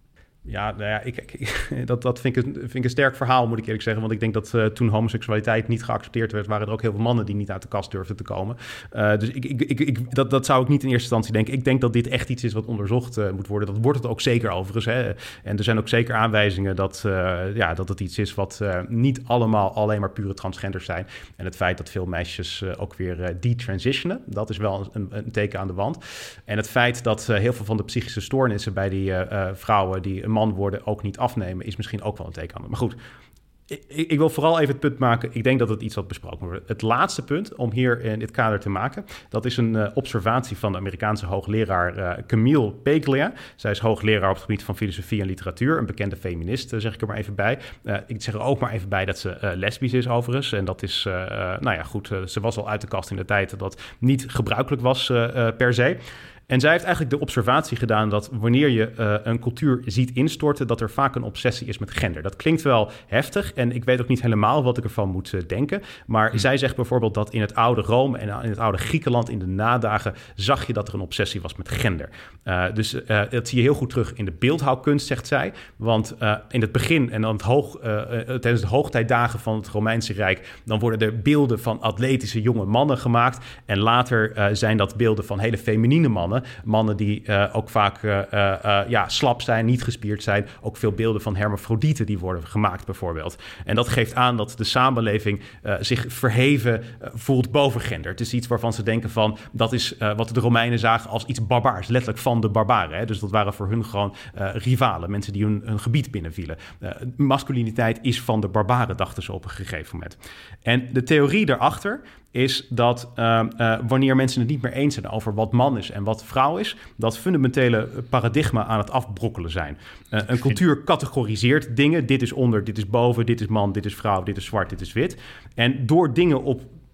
Ja, nou ja, ik, ik, dat, dat vind, ik een, vind ik een sterk verhaal, moet ik eerlijk zeggen. Want ik denk dat uh, toen homoseksualiteit niet geaccepteerd werd, waren er ook heel veel mannen die niet uit de kast durfden te komen. Uh, dus ik, ik, ik, ik, dat, dat zou ik niet in eerste instantie denken. Ik denk dat dit echt iets is wat onderzocht uh, moet worden. Dat wordt het ook zeker overigens. Hè. En er zijn ook zeker aanwijzingen dat, uh, ja, dat het iets is wat uh, niet allemaal alleen maar pure transgenders zijn. En het feit dat veel meisjes uh, ook weer uh, detransitionen, dat is wel een, een teken aan de wand. En het feit dat uh, heel veel van de psychische stoornissen bij die uh, uh, vrouwen die man worden ook niet afnemen, is misschien ook wel een teken aan. Maar goed, ik, ik wil vooral even het punt maken. Ik denk dat het iets wat besproken moet worden. Het laatste punt om hier in dit kader te maken, dat is een uh, observatie van de Amerikaanse hoogleraar uh, Camille Paglia. Zij is hoogleraar op het gebied van filosofie en literatuur, een bekende feminist, uh, zeg ik er maar even bij. Uh, ik zeg er ook maar even bij dat ze uh, lesbisch is overigens. En dat is, uh, uh, nou ja, goed, uh, ze was al uit de kast in de tijd dat dat niet gebruikelijk was uh, uh, per se. En zij heeft eigenlijk de observatie gedaan dat wanneer je uh, een cultuur ziet instorten, dat er vaak een obsessie is met gender. Dat klinkt wel heftig en ik weet ook niet helemaal wat ik ervan moet uh, denken. Maar hmm. zij zegt bijvoorbeeld dat in het oude Rome en in het oude Griekenland in de nadagen zag je dat er een obsessie was met gender. Uh, dus uh, dat zie je heel goed terug in de beeldhouwkunst, zegt zij. Want uh, in het begin en dan het hoog, uh, uh, tijdens de hoogtijdagen van het Romeinse Rijk, dan worden er beelden van atletische jonge mannen gemaakt. En later uh, zijn dat beelden van hele feminine mannen. Mannen die uh, ook vaak uh, uh, ja, slap zijn, niet gespierd zijn. Ook veel beelden van hermafrodieten die worden gemaakt bijvoorbeeld. En dat geeft aan dat de samenleving uh, zich verheven uh, voelt boven gender. Het is iets waarvan ze denken van, dat is uh, wat de Romeinen zagen als iets barbaars. Letterlijk van de barbaren. Hè? Dus dat waren voor hun gewoon uh, rivalen. Mensen die hun, hun gebied binnenvielen. Uh, masculiniteit is van de barbaren, dachten ze op een gegeven moment. En de theorie daarachter is dat uh, uh, wanneer mensen het niet meer eens zijn over wat man is en wat vrouw is, dat fundamentele paradigma aan het afbrokkelen zijn. Uh, een cultuur categoriseert dingen. Dit is onder, dit is boven, dit is man, dit is vrouw, dit is zwart, dit is wit. En door dingen op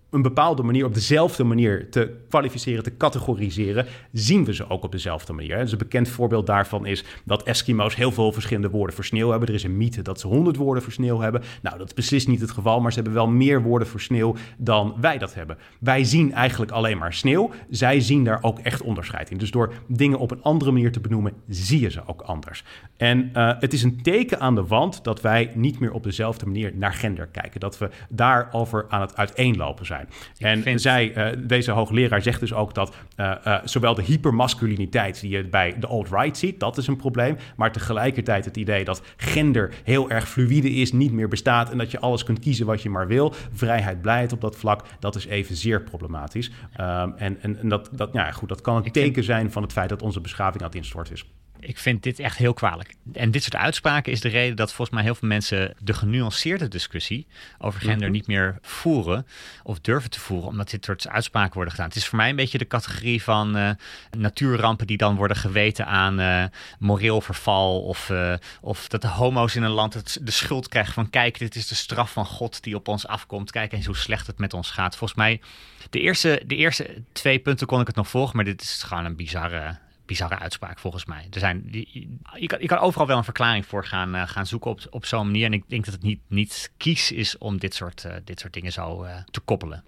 een bepaalde manier, op dezelfde manier te kwalificeren, te categoriseren, zien we ze ook op dezelfde manier. Dus een bekend voorbeeld daarvan is dat Eskimo's heel veel verschillende woorden voor sneeuw hebben. Er is een mythe dat ze honderd woorden voor sneeuw hebben. Nou, dat is beslist niet het geval, maar ze hebben wel meer woorden voor sneeuw dan wij dat hebben. Wij zien eigenlijk alleen maar sneeuw. Zij zien daar ook echt onderscheid in. Dus door dingen op een andere manier te benoemen, zie je ze ook anders. En uh, het is een teken aan de wand dat wij niet meer op dezelfde manier naar gender kijken. Dat we daarover aan het uiteenlopen zijn. En vind... zij, uh, deze hoogleraar zegt dus ook dat uh, uh, zowel de hypermasculiniteit die je bij de alt-right ziet, dat is een probleem, maar tegelijkertijd het idee dat gender heel erg fluïde is, niet meer bestaat en dat je alles kunt kiezen wat je maar wil, vrijheid, blijheid op dat vlak, dat is evenzeer problematisch. Um, en en, en dat, dat, ja, goed, dat kan een Ik teken vind... zijn van het feit dat onze beschaving aan het instorten is. Ik vind dit echt heel kwalijk. En dit soort uitspraken is de reden dat volgens mij heel veel mensen de genuanceerde discussie over gender mm-hmm. niet meer voeren of durven te voeren, omdat dit soort uitspraken worden gedaan. Het is voor mij een beetje de categorie van uh, natuurrampen die dan worden geweten aan uh, moreel verval of, uh, of dat de homo's in een land het, de schuld krijgen van kijk, dit is de straf van God die op ons afkomt. Kijk eens hoe slecht het met ons gaat. Volgens mij, de eerste, de eerste twee punten kon ik het nog volgen, maar dit is gewoon een bizarre... bizarre uitspraak volgens mij. Er zijn, die, je, kan, je kan overal wel een verklaring voor gaan, uh, gaan zoeken op, op zo'n manier. En ik denk dat het niet, niet kies is om dit soort, uh, dit soort dingen zo uh, te koppelen.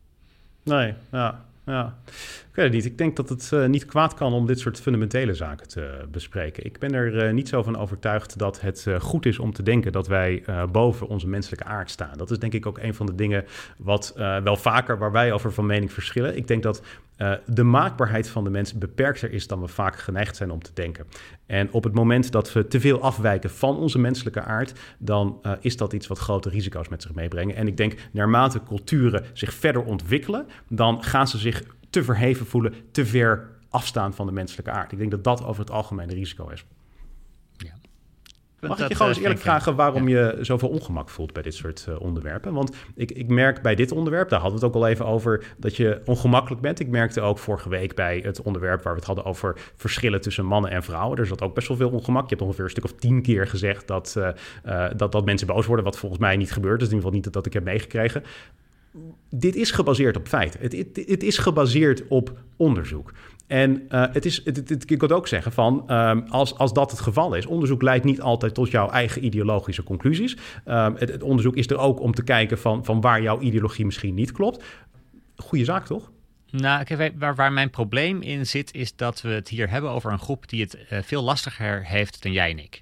Nee, ja. Ja, ik weet het niet. Ik denk dat het uh, niet kwaad kan om dit soort fundamentele zaken te bespreken. Ik ben er uh, niet zo van overtuigd dat het uh, goed is om te denken dat wij uh, boven onze menselijke aard staan. Dat is denk ik ook een van de dingen wat uh, wel vaker waar wij over van mening verschillen. Ik denk dat uh, de maakbaarheid van de mens beperkter is dan we vaak geneigd zijn om te denken. En op het moment dat we te veel afwijken van onze menselijke aard, dan uh, is dat iets wat grote risico's met zich meebrengen. En ik denk, naarmate culturen zich verder ontwikkelen, dan gaan ze zich te verheven voelen, te ver afstaan van de menselijke aard. Ik denk dat dat over het algemeen een risico is. Ja. Mag ik je gewoon eens eerlijk vragen waarom ja. je zoveel ongemak voelt bij dit soort uh, onderwerpen? Want ik, ik merk bij dit onderwerp, daar hadden we het ook al even over, dat je ongemakkelijk bent. Ik merkte ook vorige week bij het onderwerp waar we het hadden over verschillen tussen mannen en vrouwen. Er zat ook best wel veel ongemak. Je hebt ongeveer een stuk of tien keer gezegd dat, uh, uh, dat, dat mensen boos worden, wat volgens mij niet gebeurt. Dus in ieder geval niet dat, dat ik heb meegekregen. Dit is gebaseerd op feiten. Het, het, het is gebaseerd op onderzoek. En uh, het is, het, het, ik kan ook zeggen van, um, als, als dat het geval is, onderzoek leidt niet altijd tot jouw eigen ideologische conclusies. Um, het, het onderzoek is er ook om te kijken van, van waar jouw ideologie misschien niet klopt. Goeie zaak, toch? Nou, kijk, waar, waar mijn probleem in zit, is dat we het hier hebben over een groep die het uh, veel lastiger heeft dan jij en ik.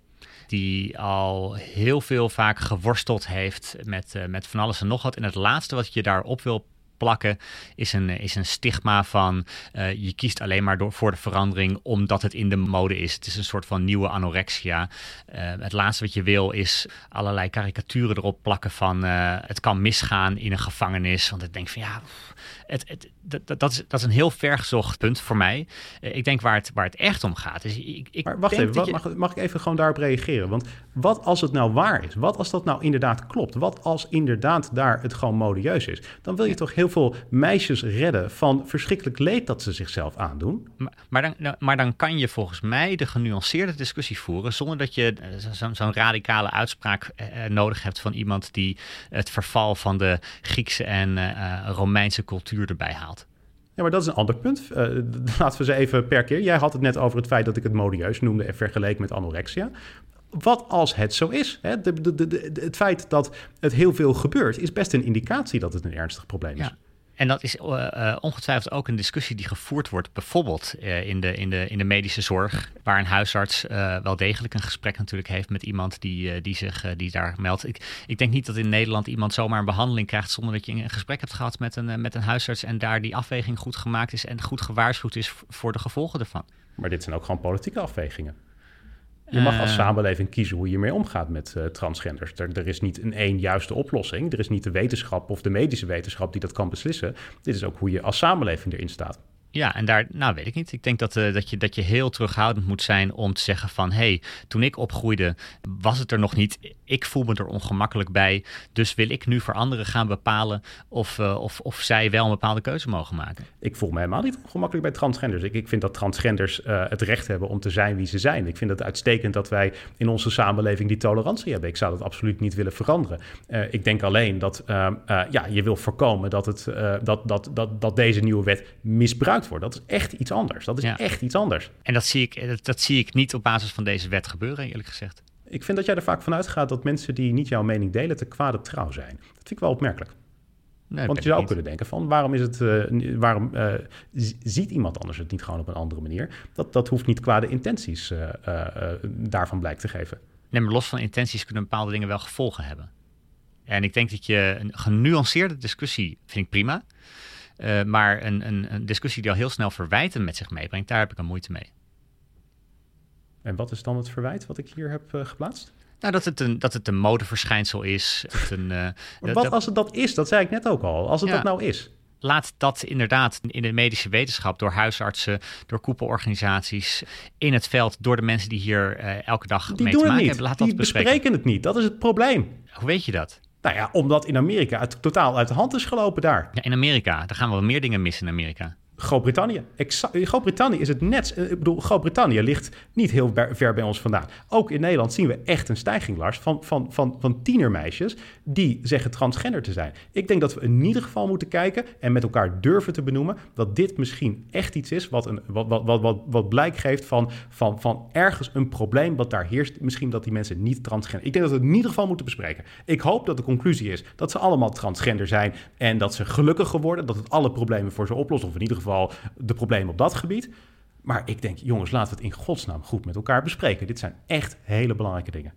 Die al heel veel vaak geworsteld heeft met, uh, met van alles en nog wat. En het laatste wat je daarop wil plakken is een, is een stigma van uh, je kiest alleen maar door, voor de verandering omdat het in de mode is. Het is een soort van nieuwe anorexia. Uh, het laatste wat je wil is allerlei karikaturen erop plakken van uh, het kan misgaan in een gevangenis. Want ik denk van ja, het, het, dat, dat, is, dat is een heel vergezocht punt voor mij. Uh, ik denk waar het, waar het echt om gaat. Is, ik, ik maar wacht even, wat, je... mag, mag ik even gewoon daarop reageren? Want wat als het nou waar is? Wat als dat nou inderdaad klopt? Wat als inderdaad daar het gewoon modieus is? Dan wil je ja. toch heel veel meisjes redden van verschrikkelijk leed dat ze zichzelf aandoen. Maar, maar, dan, maar dan kan je volgens mij de genuanceerde discussie voeren zonder dat je zo, zo'n radicale uitspraak eh, nodig hebt van iemand die het verval van de Griekse en uh, Romeinse cultuur erbij haalt. Ja, maar dat is een ander punt. Uh, laten we ze even per keer. Jij had het net over het feit dat ik het modieus noemde en vergeleken met anorexia. Wat als het zo is? Hè? De, de, de, de, het feit dat het heel veel gebeurt is best een indicatie dat het een ernstig probleem is. Ja. En dat is uh, uh, ongetwijfeld ook een discussie die gevoerd wordt, bijvoorbeeld uh, in, de, in, de, in de medische zorg, waar een huisarts uh, wel degelijk een gesprek natuurlijk heeft met iemand die, uh, die zich uh, die daar meldt. Ik, ik denk niet dat in Nederland iemand zomaar een behandeling krijgt zonder dat je een gesprek hebt gehad met een, uh, met een huisarts en daar die afweging goed gemaakt is en goed gewaarschuwd is voor de gevolgen ervan. Maar dit zijn ook gewoon politieke afwegingen. Je mag als samenleving kiezen hoe je mee omgaat met uh, transgenders. Er, er is niet een één juiste oplossing. Er is niet de wetenschap of de medische wetenschap die dat kan beslissen. Dit is ook hoe je als samenleving erin staat. Ja, en daar, nou weet ik niet. Ik denk dat, uh, dat, je, dat je heel terughoudend moet zijn om te zeggen van, hé, hey, toen ik opgroeide was het er nog niet ik voel me er ongemakkelijk bij. Dus wil ik nu voor anderen gaan bepalen of, uh, of, of zij wel een bepaalde keuze mogen maken. Ik voel me helemaal niet ongemakkelijk bij transgenders. Ik, ik vind dat transgenders uh, het recht hebben om te zijn wie ze zijn. Ik vind het uitstekend dat wij in onze samenleving die tolerantie hebben. Ik zou dat absoluut niet willen veranderen. Uh, ik denk alleen dat uh, uh, ja, je wil voorkomen dat, het, uh, dat, dat, dat, dat deze nieuwe wet misbruikt wordt. Dat is echt iets anders. Dat is ja. echt iets anders. En dat zie ik, dat, dat zie ik niet op basis van deze wet gebeuren, eerlijk gezegd. Ik vind dat jij er vaak van uitgaat dat mensen die niet jouw mening delen te kwade trouw zijn. Dat vind ik wel opmerkelijk. Nee, Want je zou ook kunnen denken van waarom is het, uh, waarom uh, ziet iemand anders het niet gewoon op een andere manier? Dat, dat hoeft niet kwade intenties uh, uh, daarvan blijk te geven. Nee, maar los van intenties kunnen bepaalde dingen wel gevolgen hebben. En ik denk dat je een genuanceerde discussie vind ik prima. Uh, maar een, een, een discussie die al heel snel verwijten met zich meebrengt, daar heb ik een moeite mee. En wat is dan het verwijt wat ik hier heb uh, geplaatst? Nou, dat het een, dat het een modeverschijnsel is. Het een, uh, maar wat dat, als het dat is? Dat zei ik net ook al. Als het ja, dat nou is. Laat dat inderdaad in de medische wetenschap, door huisartsen, door koepelorganisaties, in het veld, door de mensen die hier uh, elke dag die mee te maken niet. hebben. Laat die dat bespreken. bespreken het niet. Dat is het probleem. Hoe weet je dat? Nou ja, omdat in Amerika het totaal uit de hand is gelopen daar. Ja, in Amerika. Daar gaan wel meer dingen mis in Amerika. Groot-Brittannië. Exa- Groot-Brittannië is het net... Ik bedoel, Groot-Brittannië ligt niet heel ver bij ons vandaan. Ook in Nederland zien we echt een stijging, Lars, van, van, van, van tienermeisjes die zeggen transgender te zijn. Ik denk dat we in ieder geval moeten kijken en met elkaar durven te benoemen dat dit misschien echt iets is wat, een, wat, wat, wat, wat, wat blijk geeft van, van, van ergens een probleem wat daar heerst. Misschien dat die mensen niet transgender... Ik denk dat we het in ieder geval moeten bespreken. Ik hoop dat de conclusie is dat ze allemaal transgender zijn en dat ze gelukkiger worden, dat het alle problemen voor ze oplost, of in ieder geval de problemen op dat gebied. Maar ik denk, jongens, laten we het in godsnaam goed met elkaar bespreken. Dit zijn echt hele belangrijke dingen.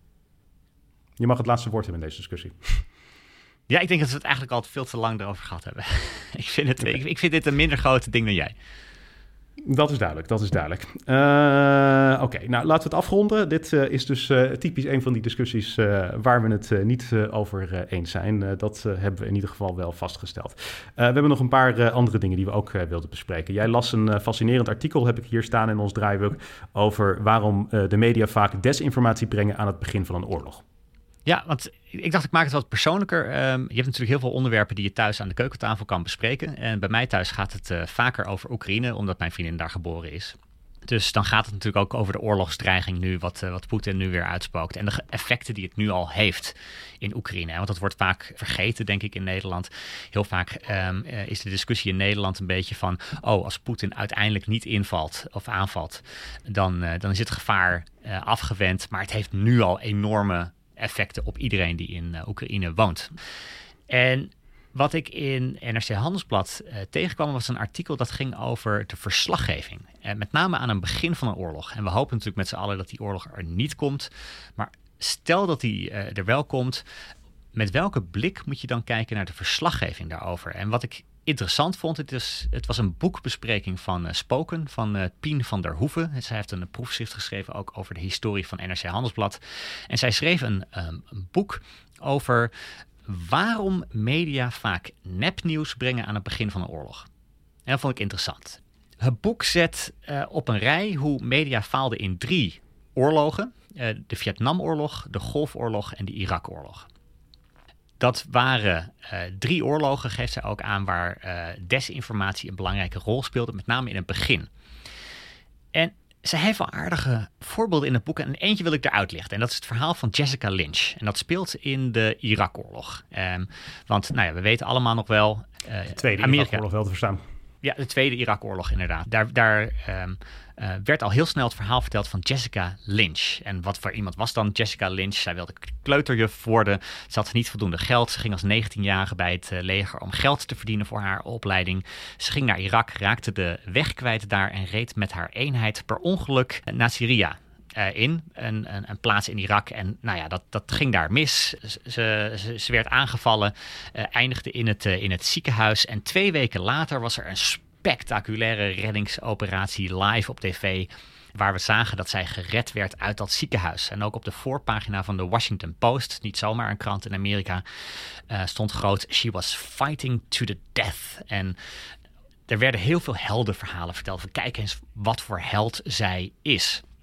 Je mag het laatste woord hebben in deze discussie. Ja, ik denk dat we het eigenlijk al veel te lang erover gehad hebben. ik, vind het, okay. ik, ik vind dit een minder grote ding dan jij. Dat is duidelijk, dat is duidelijk. Uh, Oké, okay, nou laten we het afronden. Dit uh, is dus uh, typisch een van die discussies uh, waar we het uh, niet uh, over uh, eens zijn. Uh, dat uh, hebben we in ieder geval wel vastgesteld. Uh, we hebben nog een paar uh, andere dingen die we ook uh, wilden bespreken. Jij las een uh, fascinerend artikel, heb ik hier staan in ons draaiboek, over waarom uh, de media vaak desinformatie brengen aan het begin van een oorlog. Ja, want ik dacht ik maak het wat persoonlijker. Um, je hebt natuurlijk heel veel onderwerpen die je thuis aan de keukentafel kan bespreken. En bij mij thuis gaat het uh, vaker over Oekraïne, omdat mijn vriendin daar geboren is. Dus dan gaat het natuurlijk ook over de oorlogsdreiging nu, wat, uh, wat Poetin nu weer uitspookt. En de effecten die het nu al heeft in Oekraïne. Want dat wordt vaak vergeten, denk ik, in Nederland. Heel vaak um, uh, is de discussie in Nederland een beetje van, oh, als Poetin uiteindelijk niet invalt of aanvalt, dan, uh, dan is het gevaar uh, afgewend. Maar het heeft nu al enorme effecten op iedereen die in uh, Oekraïne woont. En wat ik in N R C Handelsblad uh, tegenkwam was een artikel dat ging over de verslaggeving. Uh, met name aan het begin van een oorlog. En we hopen natuurlijk met z'n allen dat die oorlog er niet komt. Maar stel dat die uh, er wel komt, met welke blik moet je dan kijken naar de verslaggeving daarover? En wat ik interessant vond, het, is, het was een boekbespreking van uh, Spoken, van uh, Pien van der Hoeven. Zij heeft een proefschrift geschreven ook over de historie van N R C Handelsblad. En zij schreef een, um, een boek over waarom media vaak nepnieuws brengen aan het begin van een oorlog. En dat vond ik interessant. Het boek zet uh, op een rij hoe media faalden in drie oorlogen. Uh, de Vietnamoorlog, de Golfoorlog en de Irakoorlog. Dat waren uh, drie oorlogen, geeft zij ook aan, waar uh, desinformatie een belangrijke rol speelde, met name in het begin. En zij heeft wel aardige voorbeelden in het boek en eentje wil ik eruit lichten. En dat is het verhaal van Jessica Lynch. En dat speelt in de Irakoorlog. Um, want nou ja, we weten allemaal nog wel, Uh, de Tweede Amerika. Irakoorlog wel te verstaan. Ja, de Tweede Irakoorlog inderdaad. Daar, daar um, uh, werd al heel snel het verhaal verteld van Jessica Lynch. En wat voor iemand was dan Jessica Lynch? Zij wilde kleuterjuf worden. Ze had niet voldoende geld. Ze ging als negentienjarige bij het uh, leger om geld te verdienen voor haar opleiding. Ze ging naar Irak, raakte de weg kwijt daar en reed met haar eenheid per ongeluk naar Syria. Uh, in, een, een, een plaats in Irak. En nou ja, dat, dat ging daar mis. Ze, ze, ze werd aangevallen, uh, eindigde in het, uh, in het ziekenhuis. En twee weken later was er een spectaculaire reddingsoperatie live op tv, waar we zagen dat zij gered werd uit dat ziekenhuis. En ook op de voorpagina van de Washington Post, niet zomaar een krant in Amerika, uh, stond groot: "She was fighting to the death." En er werden heel veel heldenverhalen verteld. Van kijk eens wat voor held zij is.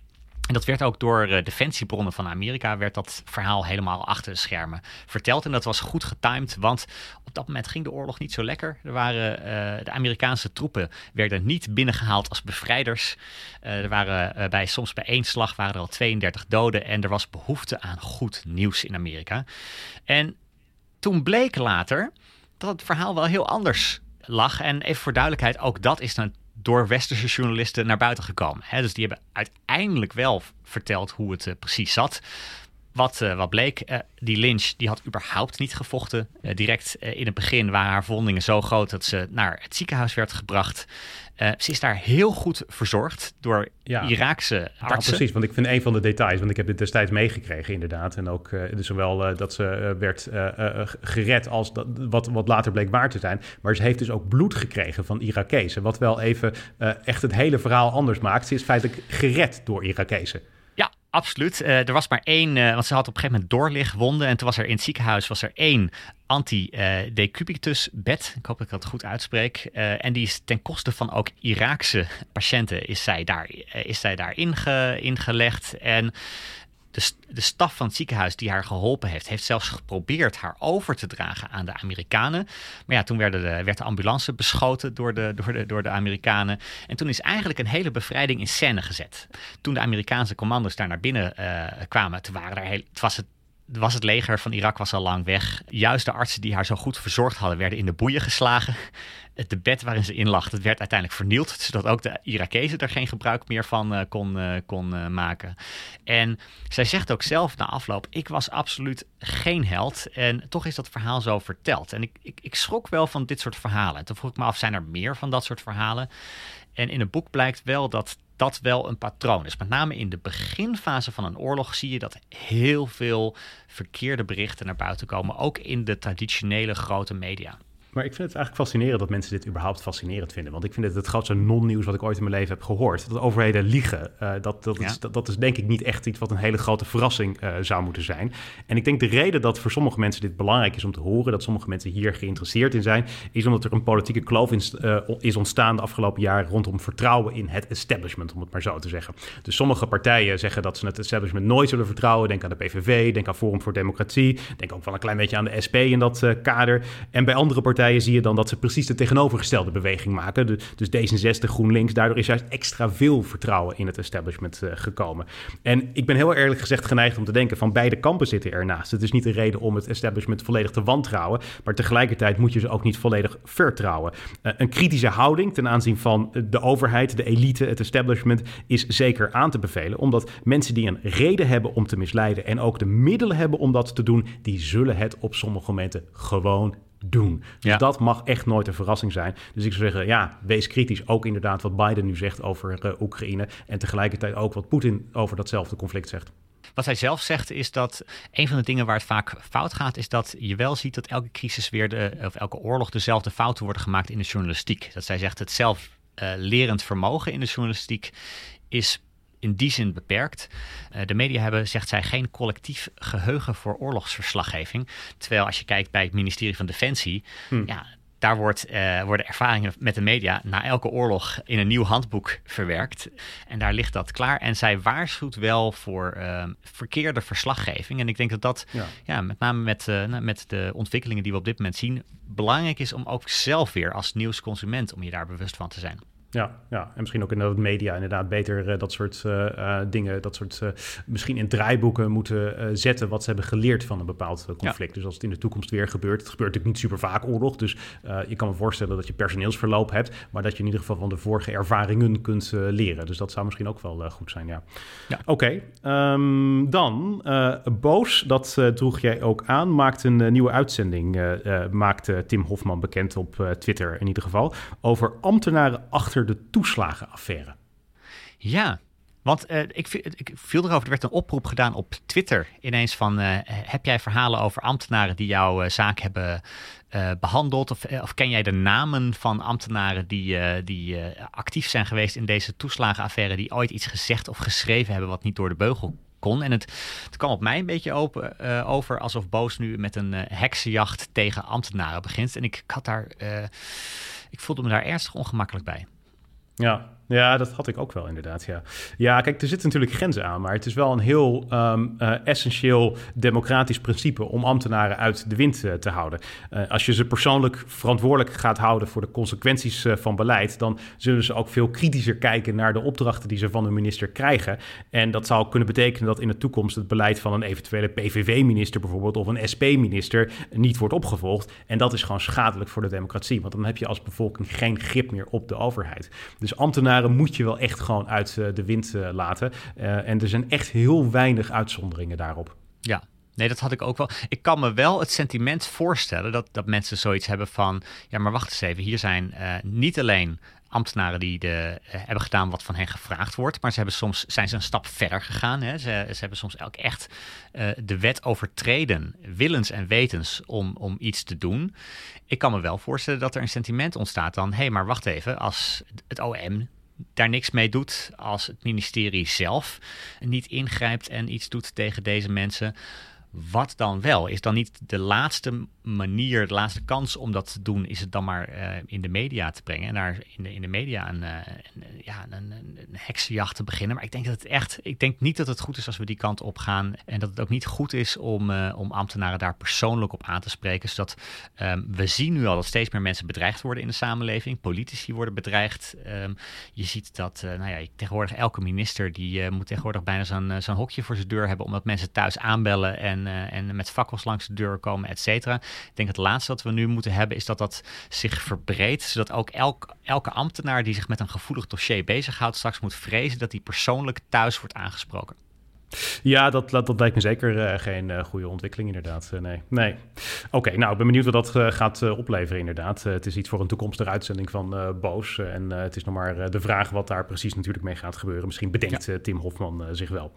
En dat werd ook door uh, defensiebronnen van Amerika, werd dat verhaal helemaal achter de schermen verteld. En dat was goed getimed, want op dat moment ging de oorlog niet zo lekker. Er waren, uh, de Amerikaanse troepen werden niet binnengehaald als bevrijders. Uh, er waren uh, bij, soms bij één slag waren er al tweeëndertig doden en er was behoefte aan goed nieuws in Amerika. En toen bleek later dat het verhaal wel heel anders lag. En even voor duidelijkheid, ook dat is dan door westerse journalisten naar buiten gekomen. He, dus die hebben uiteindelijk wel verteld hoe het uh, precies zat. Wat, uh, wat bleek, uh, die Lynch die had überhaupt niet gevochten. Uh, direct uh, in het begin waren haar verwondingen zo groot dat ze naar het ziekenhuis werd gebracht. Uh, ze is daar heel goed verzorgd door ja, Iraakse artsen. Ja, precies, want ik vind een van de details, want ik heb dit destijds meegekregen inderdaad. En ook uh, dus zowel uh, dat ze uh, werd uh, uh, gered als dat, wat, wat later bleek waar te zijn. Maar ze heeft dus ook bloed gekregen van Irakezen. Wat wel even uh, echt het hele verhaal anders maakt. Ze is feitelijk gered door Irakezen. Ja, absoluut. Uh, er was maar één, uh, want ze had op een gegeven moment doorligwonden. En toen was er in het ziekenhuis was er één anti-decubitus bed. Ik hoop dat ik dat goed uitspreek. Uh, en die is ten koste van ook Iraakse patiënten is zij daar, uh, is zij daar inge, ingelegd. En de, de staf van het ziekenhuis die haar geholpen heeft, heeft zelfs geprobeerd haar over te dragen aan de Amerikanen. Maar ja, toen werden de, werd de ambulance beschoten door de, door, de, door de Amerikanen. En toen is eigenlijk een hele bevrijding in scène gezet. Toen de Amerikaanse commando's daar naar binnen uh, kwamen, toen waren er heel, het was het was het leger van Irak was al lang weg. Juist de artsen die haar zo goed verzorgd hadden, werden in de boeien geslagen. Het bed waarin ze in lag, dat werd uiteindelijk vernield, zodat ook de Irakezen er geen gebruik meer van uh, kon, uh, kon uh, maken. En zij zegt ook zelf na afloop, ik was absoluut geen held. En toch is dat verhaal zo verteld. En ik, ik, ik schrok wel van dit soort verhalen. En toen vroeg ik me af, zijn er meer van dat soort verhalen? En in het boek blijkt wel dat dat wel een patroon is. Met name in de beginfase van een oorlog zie je dat heel veel verkeerde berichten naar buiten komen. Ook in de traditionele grote media. Maar ik vind het eigenlijk fascinerend dat mensen dit überhaupt fascinerend vinden. Want ik vind het het grootste non-nieuws wat ik ooit in mijn leven heb gehoord. Dat overheden liegen. Uh, dat, dat, ja. is, dat, dat is denk ik niet echt iets wat een hele grote verrassing uh, zou moeten zijn. En ik denk de reden dat voor sommige mensen dit belangrijk is om te horen, dat sommige mensen hier geïnteresseerd in zijn, is omdat er een politieke kloof in, uh, is ontstaan de afgelopen jaren rondom vertrouwen in het establishment, om het maar zo te zeggen. Dus sommige partijen zeggen dat ze het establishment nooit zullen vertrouwen. Denk aan de P V V, denk aan Forum voor Democratie, denk ook wel een klein beetje aan de S P in dat uh, kader. En bij andere partijen zie je dan dat ze precies de tegenovergestelde beweging maken. De, dus D zesenzestig, GroenLinks, daardoor is juist extra veel vertrouwen in het establishment uh, gekomen. En ik ben heel eerlijk gezegd geneigd om te denken van beide kampen zitten ernaast. Het is niet een reden om het establishment volledig te wantrouwen, maar tegelijkertijd moet je ze ook niet volledig vertrouwen. Uh, een kritische houding ten aanzien van de overheid, de elite, het establishment is zeker aan te bevelen, omdat mensen die een reden hebben om te misleiden en ook de middelen hebben om dat te doen, die zullen het op sommige momenten gewoon doen. Dus ja. dat mag echt nooit een verrassing zijn. Dus ik zou zeggen, ja, wees kritisch. Ook inderdaad wat Biden nu zegt over uh, Oekraïne en tegelijkertijd ook wat Poetin over datzelfde conflict zegt. Wat hij zelf zegt is dat een van de dingen waar het vaak fout gaat, is dat je wel ziet dat elke crisis weer, de, of elke oorlog, dezelfde fouten worden gemaakt in de journalistiek. Dat zij zegt, het zelflerend uh, vermogen in de journalistiek is in die zin beperkt. Uh, de media hebben, zegt zij, geen collectief geheugen voor oorlogsverslaggeving. Terwijl als je kijkt bij het ministerie van Defensie, hmm. ja, daar wordt, uh, worden ervaringen met de media na elke oorlog in een nieuw handboek verwerkt. En daar ligt dat klaar. En zij waarschuwt wel voor uh, verkeerde verslaggeving. En ik denk dat dat, ja. Ja, met name met, uh, met de ontwikkelingen die we op dit moment zien, belangrijk is om ook zelf weer als nieuwsconsument, om je daar bewust van te zijn. Ja, ja, en misschien ook in de media inderdaad beter uh, dat soort uh, uh, dingen, dat soort uh, misschien in draaiboeken moeten uh, zetten wat ze hebben geleerd van een bepaald uh, conflict. Ja. Dus als het in de toekomst weer gebeurt, het gebeurt natuurlijk niet super vaak oorlog, dus uh, je kan me voorstellen dat je personeelsverloop hebt, maar dat je in ieder geval van de vorige ervaringen kunt uh, leren. Dus dat zou misschien ook wel uh, goed zijn, ja. ja. Oké, okay, um, dan uh, Boos, dat uh, droeg jij ook aan, maakt een uh, nieuwe uitzending, uh, uh, maakt uh, Tim Hofman bekend op uh, Twitter in ieder geval, over ambtenaren achter de toeslagenaffaire. Ja, want uh, ik, ik viel erover, er werd een oproep gedaan op Twitter ineens van, uh, heb jij verhalen over ambtenaren die jouw uh, zaak hebben uh, behandeld? Of, uh, of ken jij de namen van ambtenaren die, uh, die uh, actief zijn geweest in deze toeslagenaffaire, die ooit iets gezegd of geschreven hebben wat niet door de beugel kon? En het, het kwam op mij een beetje open, uh, over alsof Boos nu met een uh, heksenjacht tegen ambtenaren begint. En ik, ik had daar, uh, ik voelde me daar ernstig ongemakkelijk bij. Ja, Ja, dat had ik ook wel inderdaad, ja. Ja, kijk, er zitten natuurlijk grenzen aan, maar het is wel een heel um, uh, essentieel democratisch principe om ambtenaren uit de wind uh, te houden. Uh, als je ze persoonlijk verantwoordelijk gaat houden voor de consequenties uh, van beleid, dan zullen ze ook veel kritischer kijken naar de opdrachten die ze van hun minister krijgen. En dat zou kunnen betekenen dat in de toekomst het beleid van een eventuele P V V-minister bijvoorbeeld of een S P-minister niet wordt opgevolgd. En dat is gewoon schadelijk voor de democratie, want dan heb je als bevolking geen grip meer op de overheid. Dus ambtenaren moet je wel echt gewoon uit uh, de wind uh, laten. Uh, en er zijn echt heel weinig uitzonderingen daarop. Ja, nee, dat had ik ook wel. Ik kan me wel het sentiment voorstellen dat, dat mensen zoiets hebben van, ja, maar wacht eens even, hier zijn uh, niet alleen ambtenaren die de, uh, hebben gedaan wat van hen gevraagd wordt, maar ze hebben soms, zijn ze een stap verder gegaan. Hè? Ze, ze hebben soms ook echt uh, de wet overtreden, willens en wetens, om, om iets te doen. Ik kan me wel voorstellen dat er een sentiment ontstaat dan, hé, hey, maar wacht even, als het O M daar niks mee doet, als het ministerie zelf niet ingrijpt en iets doet tegen deze mensen, wat dan wel? Is dan niet de laatste manier, de laatste kans om dat te doen, is het dan maar uh, in de media te brengen en daar in de, in de media een, uh, een, ja, een, een heksenjacht te beginnen. Maar ik denk dat het echt, ik denk niet dat het goed is als we die kant op gaan en dat het ook niet goed is om, uh, om ambtenaren daar persoonlijk op aan te spreken. Zodat um, we zien nu al dat steeds meer mensen bedreigd worden in de samenleving. Politici worden bedreigd. Um, je ziet dat, uh, nou ja, tegenwoordig elke minister die uh, moet tegenwoordig bijna zo'n, uh, zo'n hokje voor zijn deur hebben, omdat mensen thuis aanbellen en, uh, en met fakkels langs de deur komen, et cetera. Ik denk het laatste wat we nu moeten hebben is dat dat zich verbreedt, zodat ook elk, elke ambtenaar die zich met een gevoelig dossier bezighoudt straks moet vrezen dat hij persoonlijk thuis wordt aangesproken. Ja, dat, dat, dat lijkt me zeker uh, geen uh, goede ontwikkeling inderdaad. Uh, nee. nee. Oké, okay, nou, ik ben benieuwd wat dat uh, gaat uh, opleveren inderdaad. Uh, het is iets voor een toekomstige uitzending van uh, Boos. Uh, en uh, het is nog maar uh, de vraag wat daar precies natuurlijk mee gaat gebeuren. Misschien bedenkt ja. uh, Tim Hofman uh, zich wel.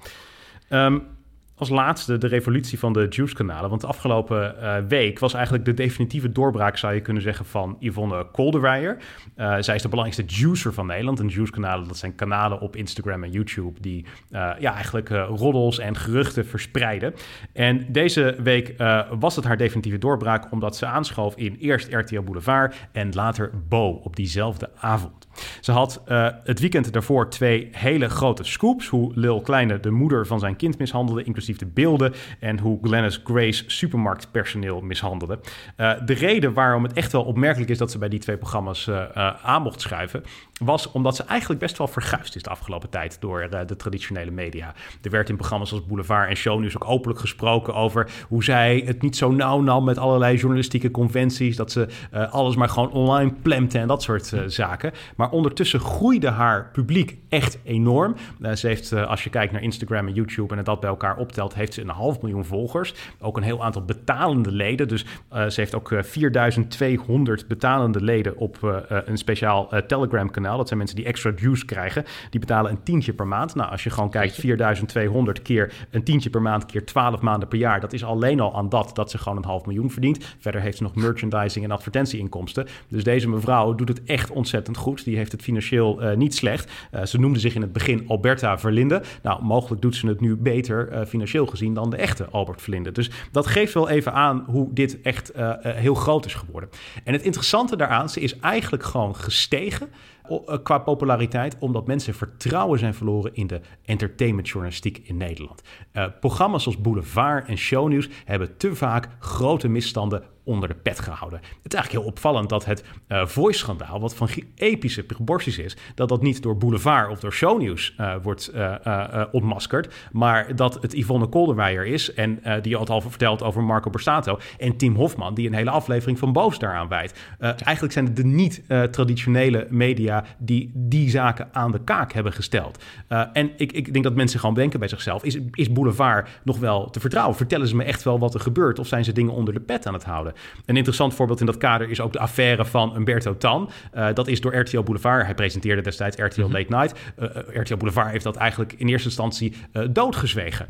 Um, Als laatste de revolutie van de Juice-kanalen. Want de afgelopen uh, week was eigenlijk de definitieve doorbraak, zou je kunnen zeggen, van Yvonne Kolderweijer. Uh, zij is de belangrijkste juicer van Nederland. En Juice-kanalen, dat zijn kanalen op Instagram en YouTube die uh, ja, eigenlijk uh, roddels en geruchten verspreiden. En deze week uh, was het haar definitieve doorbraak, omdat ze aanschoof in eerst R T L Boulevard en later Bo op diezelfde avond. Ze had uh, het weekend daarvoor twee hele grote scoops. Hoe Lil Kleine de moeder van zijn kind mishandelde, inclusief de beelden. En hoe Glennis Grace supermarktpersoneel mishandelde. Uh, de reden waarom het echt wel opmerkelijk is dat ze bij die twee programma's uh, uh, aan mocht schuiven, was omdat ze eigenlijk best wel verguisd is de afgelopen tijd door uh, de traditionele media. Er werd in programma's als Boulevard en Shownieuws ook openlijk gesproken over hoe zij het niet zo nauw nam met allerlei journalistieke conventies, dat ze uh, alles maar gewoon online plemte en dat soort uh, zaken. Maar ondertussen groeide haar publiek echt enorm. Uh, ze heeft, uh, als je kijkt naar Instagram en YouTube en het dat bij elkaar optelt, heeft ze een half miljoen volgers. Ook een heel aantal betalende leden. Dus uh, ze heeft ook uh, vierduizend tweehonderd betalende leden op uh, uh, een speciaal uh, Telegram-kanaal. Dat zijn mensen die extra juice krijgen. Die betalen een tientje per maand. Nou, als je gewoon kijkt, vierduizend tweehonderd keer een tientje per maand keer twaalf maanden per jaar. Dat is alleen al aan dat dat ze gewoon een half miljoen verdient. Verder heeft ze nog merchandising en advertentieinkomsten. Dus deze mevrouw doet het echt ontzettend goed. Die heeft het financieel uh, niet slecht. Uh, ze noemde zich in het begin Alberta Verlinde. Nou, mogelijk doet ze het nu beter uh, financieel gezien dan de echte Albert Verlinde. Dus dat geeft wel even aan hoe dit echt uh, uh, heel groot is geworden. En het interessante daaraan, ze is eigenlijk gewoon gestegen qua populariteit, omdat mensen vertrouwen zijn verloren in de entertainmentjournalistiek in Nederland. Uh, programma's als Boulevard en Shownieuws hebben te vaak grote misstanden onder de pet gehouden. Het is eigenlijk heel opvallend dat het uh, Voice-schandaal, wat van epische proporties is, dat dat niet door Boulevard of door Shownieuws uh, wordt uh, uh, uh, ontmaskerd, maar dat het Yvonne Kolderweijer is, en uh, die had al verteld over Marco Borsato, en Tim Hofman, die een hele aflevering van Boos daaraan wijdt. Uh, eigenlijk zijn het de niet-traditionele uh, media die die zaken aan de kaak hebben gesteld. Uh, en ik, ik denk dat mensen gewoon denken bij zichzelf, is, is Boulevard nog wel te vertrouwen? Vertellen ze me echt wel wat er gebeurt, of zijn ze dingen onder de pet aan het houden? Een interessant voorbeeld in dat kader is ook de affaire van Humberto Tan. Uh, dat is door R T L Boulevard. Hij presenteerde destijds R T L Late Night. Uh, R T L Boulevard heeft dat eigenlijk in eerste instantie uh, doodgezwegen.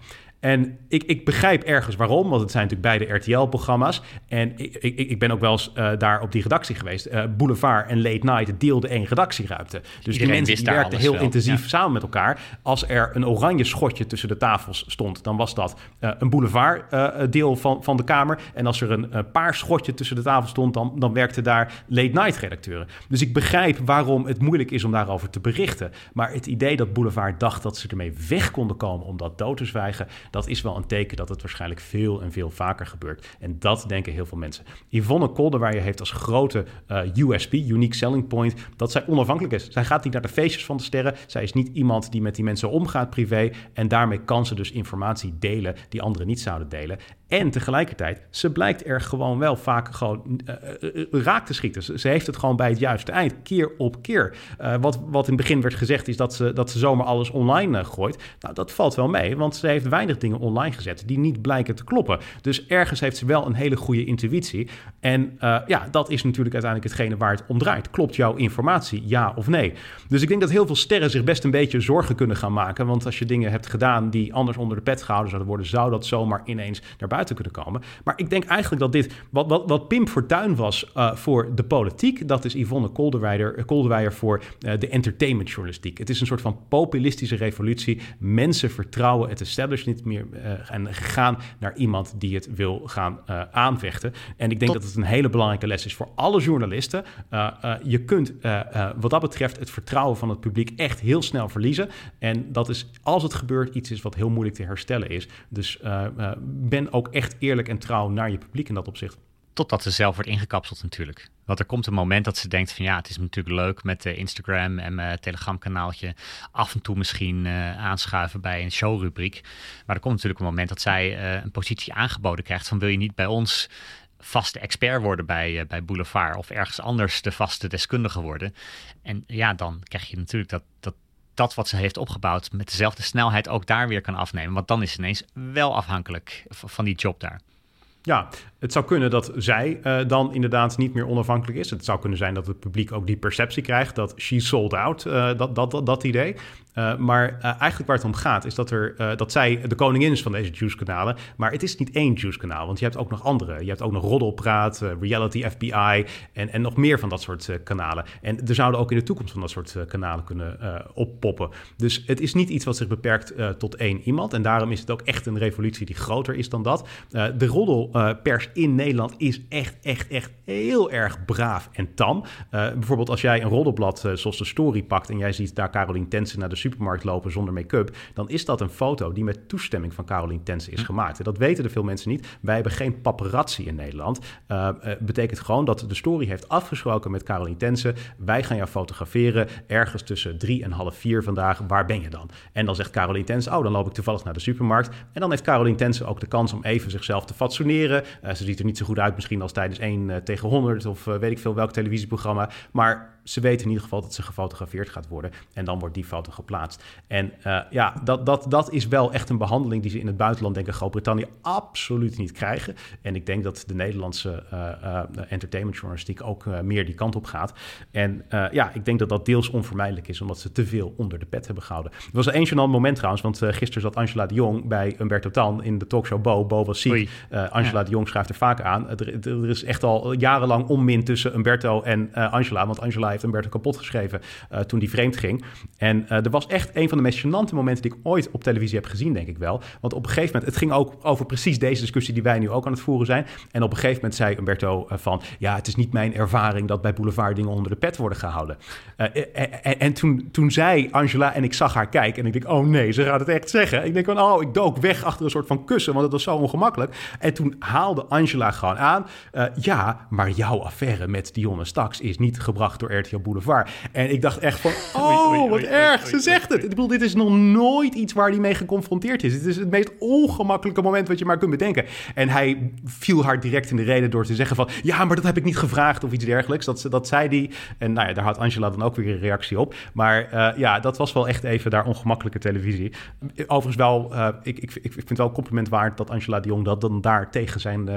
En ik, ik begrijp ergens waarom, want het zijn natuurlijk beide R T L-programma's. En ik, ik, ik ben ook wel eens uh, daar op die redactie geweest. Uh, Boulevard en Late Night deelden één redactieruimte. Dus Iedereen die mensen die werkten heel wel. intensief ja. samen met elkaar. Als er een oranje schotje tussen de tafels stond, dan was dat uh, een Boulevard uh, deel van, van de Kamer. En als er een uh, paars schotje tussen de tafels stond, dan, dan werkten daar Late Night redacteuren. Dus ik begrijp waarom het moeilijk is om daarover te berichten. Maar het idee dat Boulevard dacht dat ze ermee weg konden komen om dat dood te zwijgen, dat is wel een teken dat het waarschijnlijk veel en veel vaker gebeurt. En dat denken heel veel mensen. Yvonne Kolderweijer heeft als grote uh, U S P, unique selling point, dat zij onafhankelijk is. Zij gaat niet naar de feestjes van de sterren. Zij is niet iemand die met die mensen omgaat privé. En daarmee kan ze dus informatie delen die anderen niet zouden delen. En tegelijkertijd, ze blijkt er gewoon wel vaak gewoon uh, uh, uh, raak te schieten. Ze, ze heeft het gewoon bij het juiste eind, keer op keer. Uh, wat, wat in het begin werd gezegd is dat ze, dat ze zomaar alles online uh, gooit. Nou, dat valt wel mee, want ze heeft weinig dingen online gezet die niet blijken te kloppen. Dus ergens heeft ze wel een hele goede intuïtie. En uh, ja, dat is natuurlijk uiteindelijk hetgene waar het om draait. Klopt jouw informatie, ja of nee? Dus ik denk dat heel veel sterren zich best een beetje zorgen kunnen gaan maken. Want als je dingen hebt gedaan die anders onder de pet gehouden zouden worden, zou dat zomaar ineens naar buiten kunnen komen. Maar ik denk eigenlijk dat dit, wat, wat, wat Pim Fortuyn was uh, voor de politiek, dat is Yvonne Kolderweijer, Kolderweijer voor uh, de entertainmentjournalistiek. Het is een soort van populistische revolutie. Mensen vertrouwen het establishment niet meer uh, en gaan naar iemand die het wil gaan uh, aanvechten. En ik denk Tot... dat het een hele belangrijke les is voor alle journalisten. Uh, uh, je kunt uh, uh, wat dat betreft het vertrouwen van het publiek echt heel snel verliezen. En dat is, als het gebeurt, iets is wat heel moeilijk te herstellen is. Dus uh, uh, ben ook echt eerlijk en trouw naar je publiek in dat opzicht. Totdat ze zelf wordt ingekapseld natuurlijk. Want er komt een moment dat ze denkt van ja, het is natuurlijk leuk met uh, Instagram en mijn Telegram-kanaaltje. Af en toe misschien uh, aanschuiven bij een showrubriek. Maar er komt natuurlijk een moment dat zij uh, een positie aangeboden krijgt van wil je niet bij ons vaste expert worden bij, uh, bij Boulevard of ergens anders de vaste deskundige worden. En ja, dan krijg je natuurlijk dat, dat dat wat ze heeft opgebouwd met dezelfde snelheid ook daar weer kan afnemen. Want dan is ze ineens wel afhankelijk van die job daar. Ja, het zou kunnen dat zij uh, dan inderdaad niet meer onafhankelijk is. Het zou kunnen zijn dat het publiek ook die perceptie krijgt dat she sold out, uh, dat, dat, dat, dat idee. Uh, maar uh, eigenlijk waar het om gaat is dat, er, uh, dat zij de koningin is van deze Juice-kanalen. Maar het is niet één Juice-kanaal, want je hebt ook nog andere. Je hebt ook nog Roddelpraat, uh, Reality F B I en, en nog meer van dat soort uh, kanalen. En er zouden ook in de toekomst van dat soort uh, kanalen kunnen uh, oppoppen. Dus het is niet iets wat zich beperkt uh, tot één iemand. En daarom is het ook echt een revolutie die groter is dan dat. Uh, de roddelpers uh, in Nederland is echt, echt, echt heel erg braaf en tam. Uh, bijvoorbeeld als jij een roddelblad uh, zoals de Story pakt en jij ziet daar Caroline Tensen naar de supermarkt lopen zonder make-up, dan is dat een foto die met toestemming van Caroline Tensen is gemaakt. En dat weten er veel mensen niet. Wij hebben geen paparazzi in Nederland. Uh, uh, betekent gewoon dat de Story heeft afgesproken met Caroline Tensen. Wij gaan jou fotograferen ergens tussen drie en half vier vandaag. Waar ben je dan? En dan zegt Caroline Tensen, oh, dan loop ik toevallig naar de supermarkt. En dan heeft Caroline Tensen ook de kans om even zichzelf te fatsoeneren. Uh, ze ziet er niet zo goed uit misschien als tijdens één uh, tegen honderd of uh, weet ik veel welk televisieprogramma. Maar ze weten in ieder geval dat ze gefotografeerd gaat worden. En dan wordt die foto geplaatst. En uh, ja, dat, dat, dat is wel echt een behandeling die ze in het buitenland, denk ik, Groot-Brittannië absoluut niet krijgen. En ik denk dat de Nederlandse uh, uh, entertainmentjournalistiek ook uh, meer die kant op gaat. En uh, ja, ik denk dat dat deels onvermijdelijk is, omdat ze te veel onder de pet hebben gehouden. Er was een gênant moment trouwens, want uh, gisteren zat Angela de Jong bij Umberto Tan in de talkshow Bo. Bo was ziek. Uh, Angela ja. de Jong schrijft er vaak aan. Er, er is echt al jarenlang onmin tussen Umberto en uh, Angela, want Angela heeft Umberto kapot geschreven uh, toen die vreemd ging. En uh, er was echt een van de meest gênante momenten die ik ooit op televisie heb gezien, denk ik wel. Want op een gegeven moment, het ging ook over precies deze discussie die wij nu ook aan het voeren zijn. En op een gegeven moment zei Umberto uh, van, ja, het is niet mijn ervaring dat bij Boulevard dingen onder de pet worden gehouden. Uh, en en, en toen, toen zei Angela, en ik zag haar kijken, en ik denk, oh nee, ze gaat het echt zeggen. Ik denk van, oh, ik dook weg achter een soort van kussen, want het was zo ongemakkelijk. En toen haalde Angela gewoon aan, uh, ja, maar jouw affaire met Dionne Staks is niet gebracht door R T L Boulevard. En ik dacht echt van, oh, oei, oei, wat oei, erg, oei, ze oei, zegt oei, het. Ik bedoel, dit is nog nooit iets waar hij mee geconfronteerd is. Het is het meest ongemakkelijke moment wat je maar kunt bedenken. En hij viel haar direct in de reden door te zeggen van, ja, maar dat heb ik niet gevraagd of iets dergelijks. Dat, dat zei hij. En nou ja, daar had Angela dan ook weer een reactie op. Maar uh, ja, dat was wel echt even daar ongemakkelijke televisie. Overigens wel, uh, ik, ik, ik vind het wel een compliment waard dat Angela de Jong dat dan daar tegen zijn uh,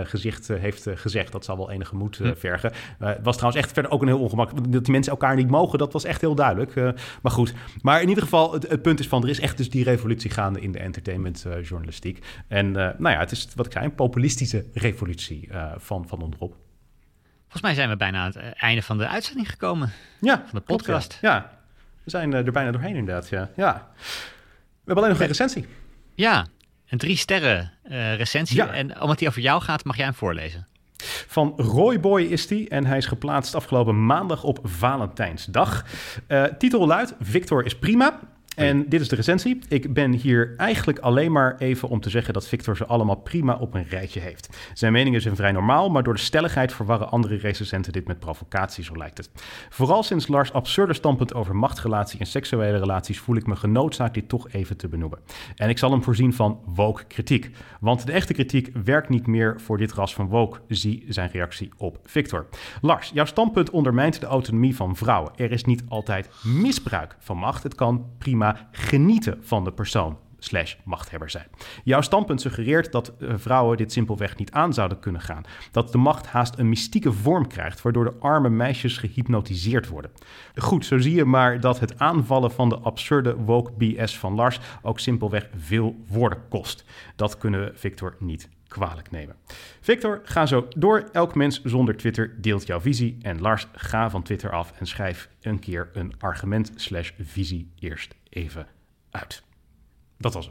gezicht uh, heeft uh, gezegd. Dat zal wel enige moed uh, vergen. Uh, het was trouwens echt verder ook een heel ongemakkelijk. Dat die mensen elkaar niet mogen, dat was echt heel duidelijk. Uh, maar goed, maar in ieder geval, het, het punt is van, er is echt dus die revolutie gaande in de entertainmentjournalistiek. Uh, en uh, nou ja, het is wat ik zei, een populistische revolutie uh, van, van onderop. Volgens mij zijn we bijna aan het einde van de uitzending gekomen. Ja, van de podcast. Klopt, ja. ja, we zijn uh, er bijna doorheen inderdaad. Ja. ja. We hebben alleen nog een recensie. Ja, een drie sterren uh, recensie. Ja. En omdat die over jou gaat, mag jij hem voorlezen. Van Royboy is die en hij is geplaatst afgelopen maandag op Valentijnsdag. Uh, titel luidt, Victor is prima. En dit is de recensie. Ik ben hier eigenlijk alleen maar even om te zeggen dat Victor ze allemaal prima op een rijtje heeft. Zijn meningen zijn vrij normaal, maar door de stelligheid verwarren andere recensenten dit met provocatie, zo lijkt het. Vooral sinds Lars' absurde standpunt over machtsrelatie en seksuele relaties voel ik me genoodzaakt dit toch even te benoemen. En ik zal hem voorzien van woke kritiek. Want de echte kritiek werkt niet meer voor dit ras van woke. Zie zijn reactie op Victor. Lars, jouw standpunt ondermijnt de autonomie van vrouwen. Er is niet altijd misbruik van macht. Het kan prima genieten van de persoon slash machthebber zijn. Jouw standpunt suggereert dat uh, vrouwen dit simpelweg niet aan zouden kunnen gaan. Dat de macht haast een mystieke vorm krijgt, waardoor de arme meisjes gehypnotiseerd worden. Goed, zo zie je maar dat het aanvallen van de absurde woke B S van Lars ook simpelweg veel woorden kost. Dat kunnen we Victor niet kwalijk nemen. Victor, ga zo door. Elk mens zonder Twitter deelt jouw visie. En Lars, ga van Twitter af en schrijf een keer een argument slash visie eerst even uit. Dat was hem.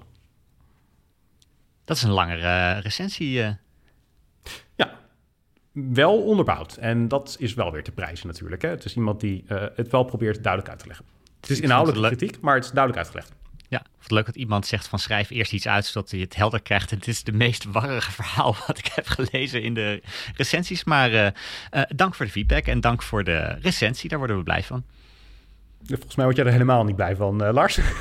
Dat is een langere uh, recensie. Uh. Ja, wel onderbouwd. En dat is wel weer te prijzen natuurlijk. Hè? Het is iemand die uh, het wel probeert duidelijk uit te leggen. Het is inhoudelijke kritiek, maar het is duidelijk uitgelegd. Ja, of leuk dat iemand zegt van schrijf eerst iets uit zodat hij het helder krijgt. En het is de meest warrige verhaal wat ik heb gelezen in de recensies. Maar uh, uh, dank voor de feedback en dank voor de recensie. Daar worden we blij van. Volgens mij word jij er helemaal niet blij van, uh, Lars. Nee,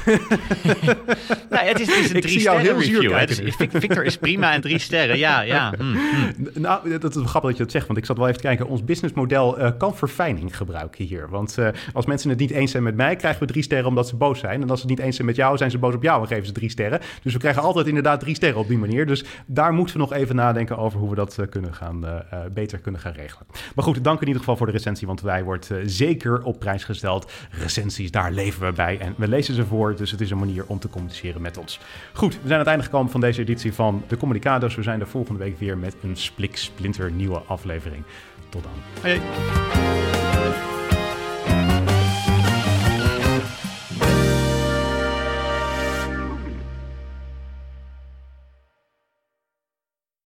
het is, het is een drie sterren review. Hè? Dus Victor is prima en drie sterren. Ja, ja. Mm, mm. Nou, dat is grappig dat je dat zegt, want ik zat wel even te kijken. Ons businessmodel uh, kan verfijning gebruiken hier. Want uh, als mensen het niet eens zijn met mij, krijgen we drie sterren omdat ze boos zijn. En als ze het niet eens zijn met jou, zijn ze boos op jou en geven ze drie sterren. Dus we krijgen altijd inderdaad drie sterren op die manier. Dus daar moeten we nog even nadenken over hoe we dat uh, kunnen gaan, uh, uh, beter kunnen gaan regelen. Maar goed, dank in ieder geval voor de recensie, want wij wordt uh, zeker op prijs gesteld. Recensies, daar leven we bij en we lezen ze voor, dus het is een manier om te communiceren met ons. Goed, we zijn aan het einde gekomen van deze editie van de Communicado's. We zijn er volgende week weer met een splik splinter nieuwe aflevering. Tot dan. Hey.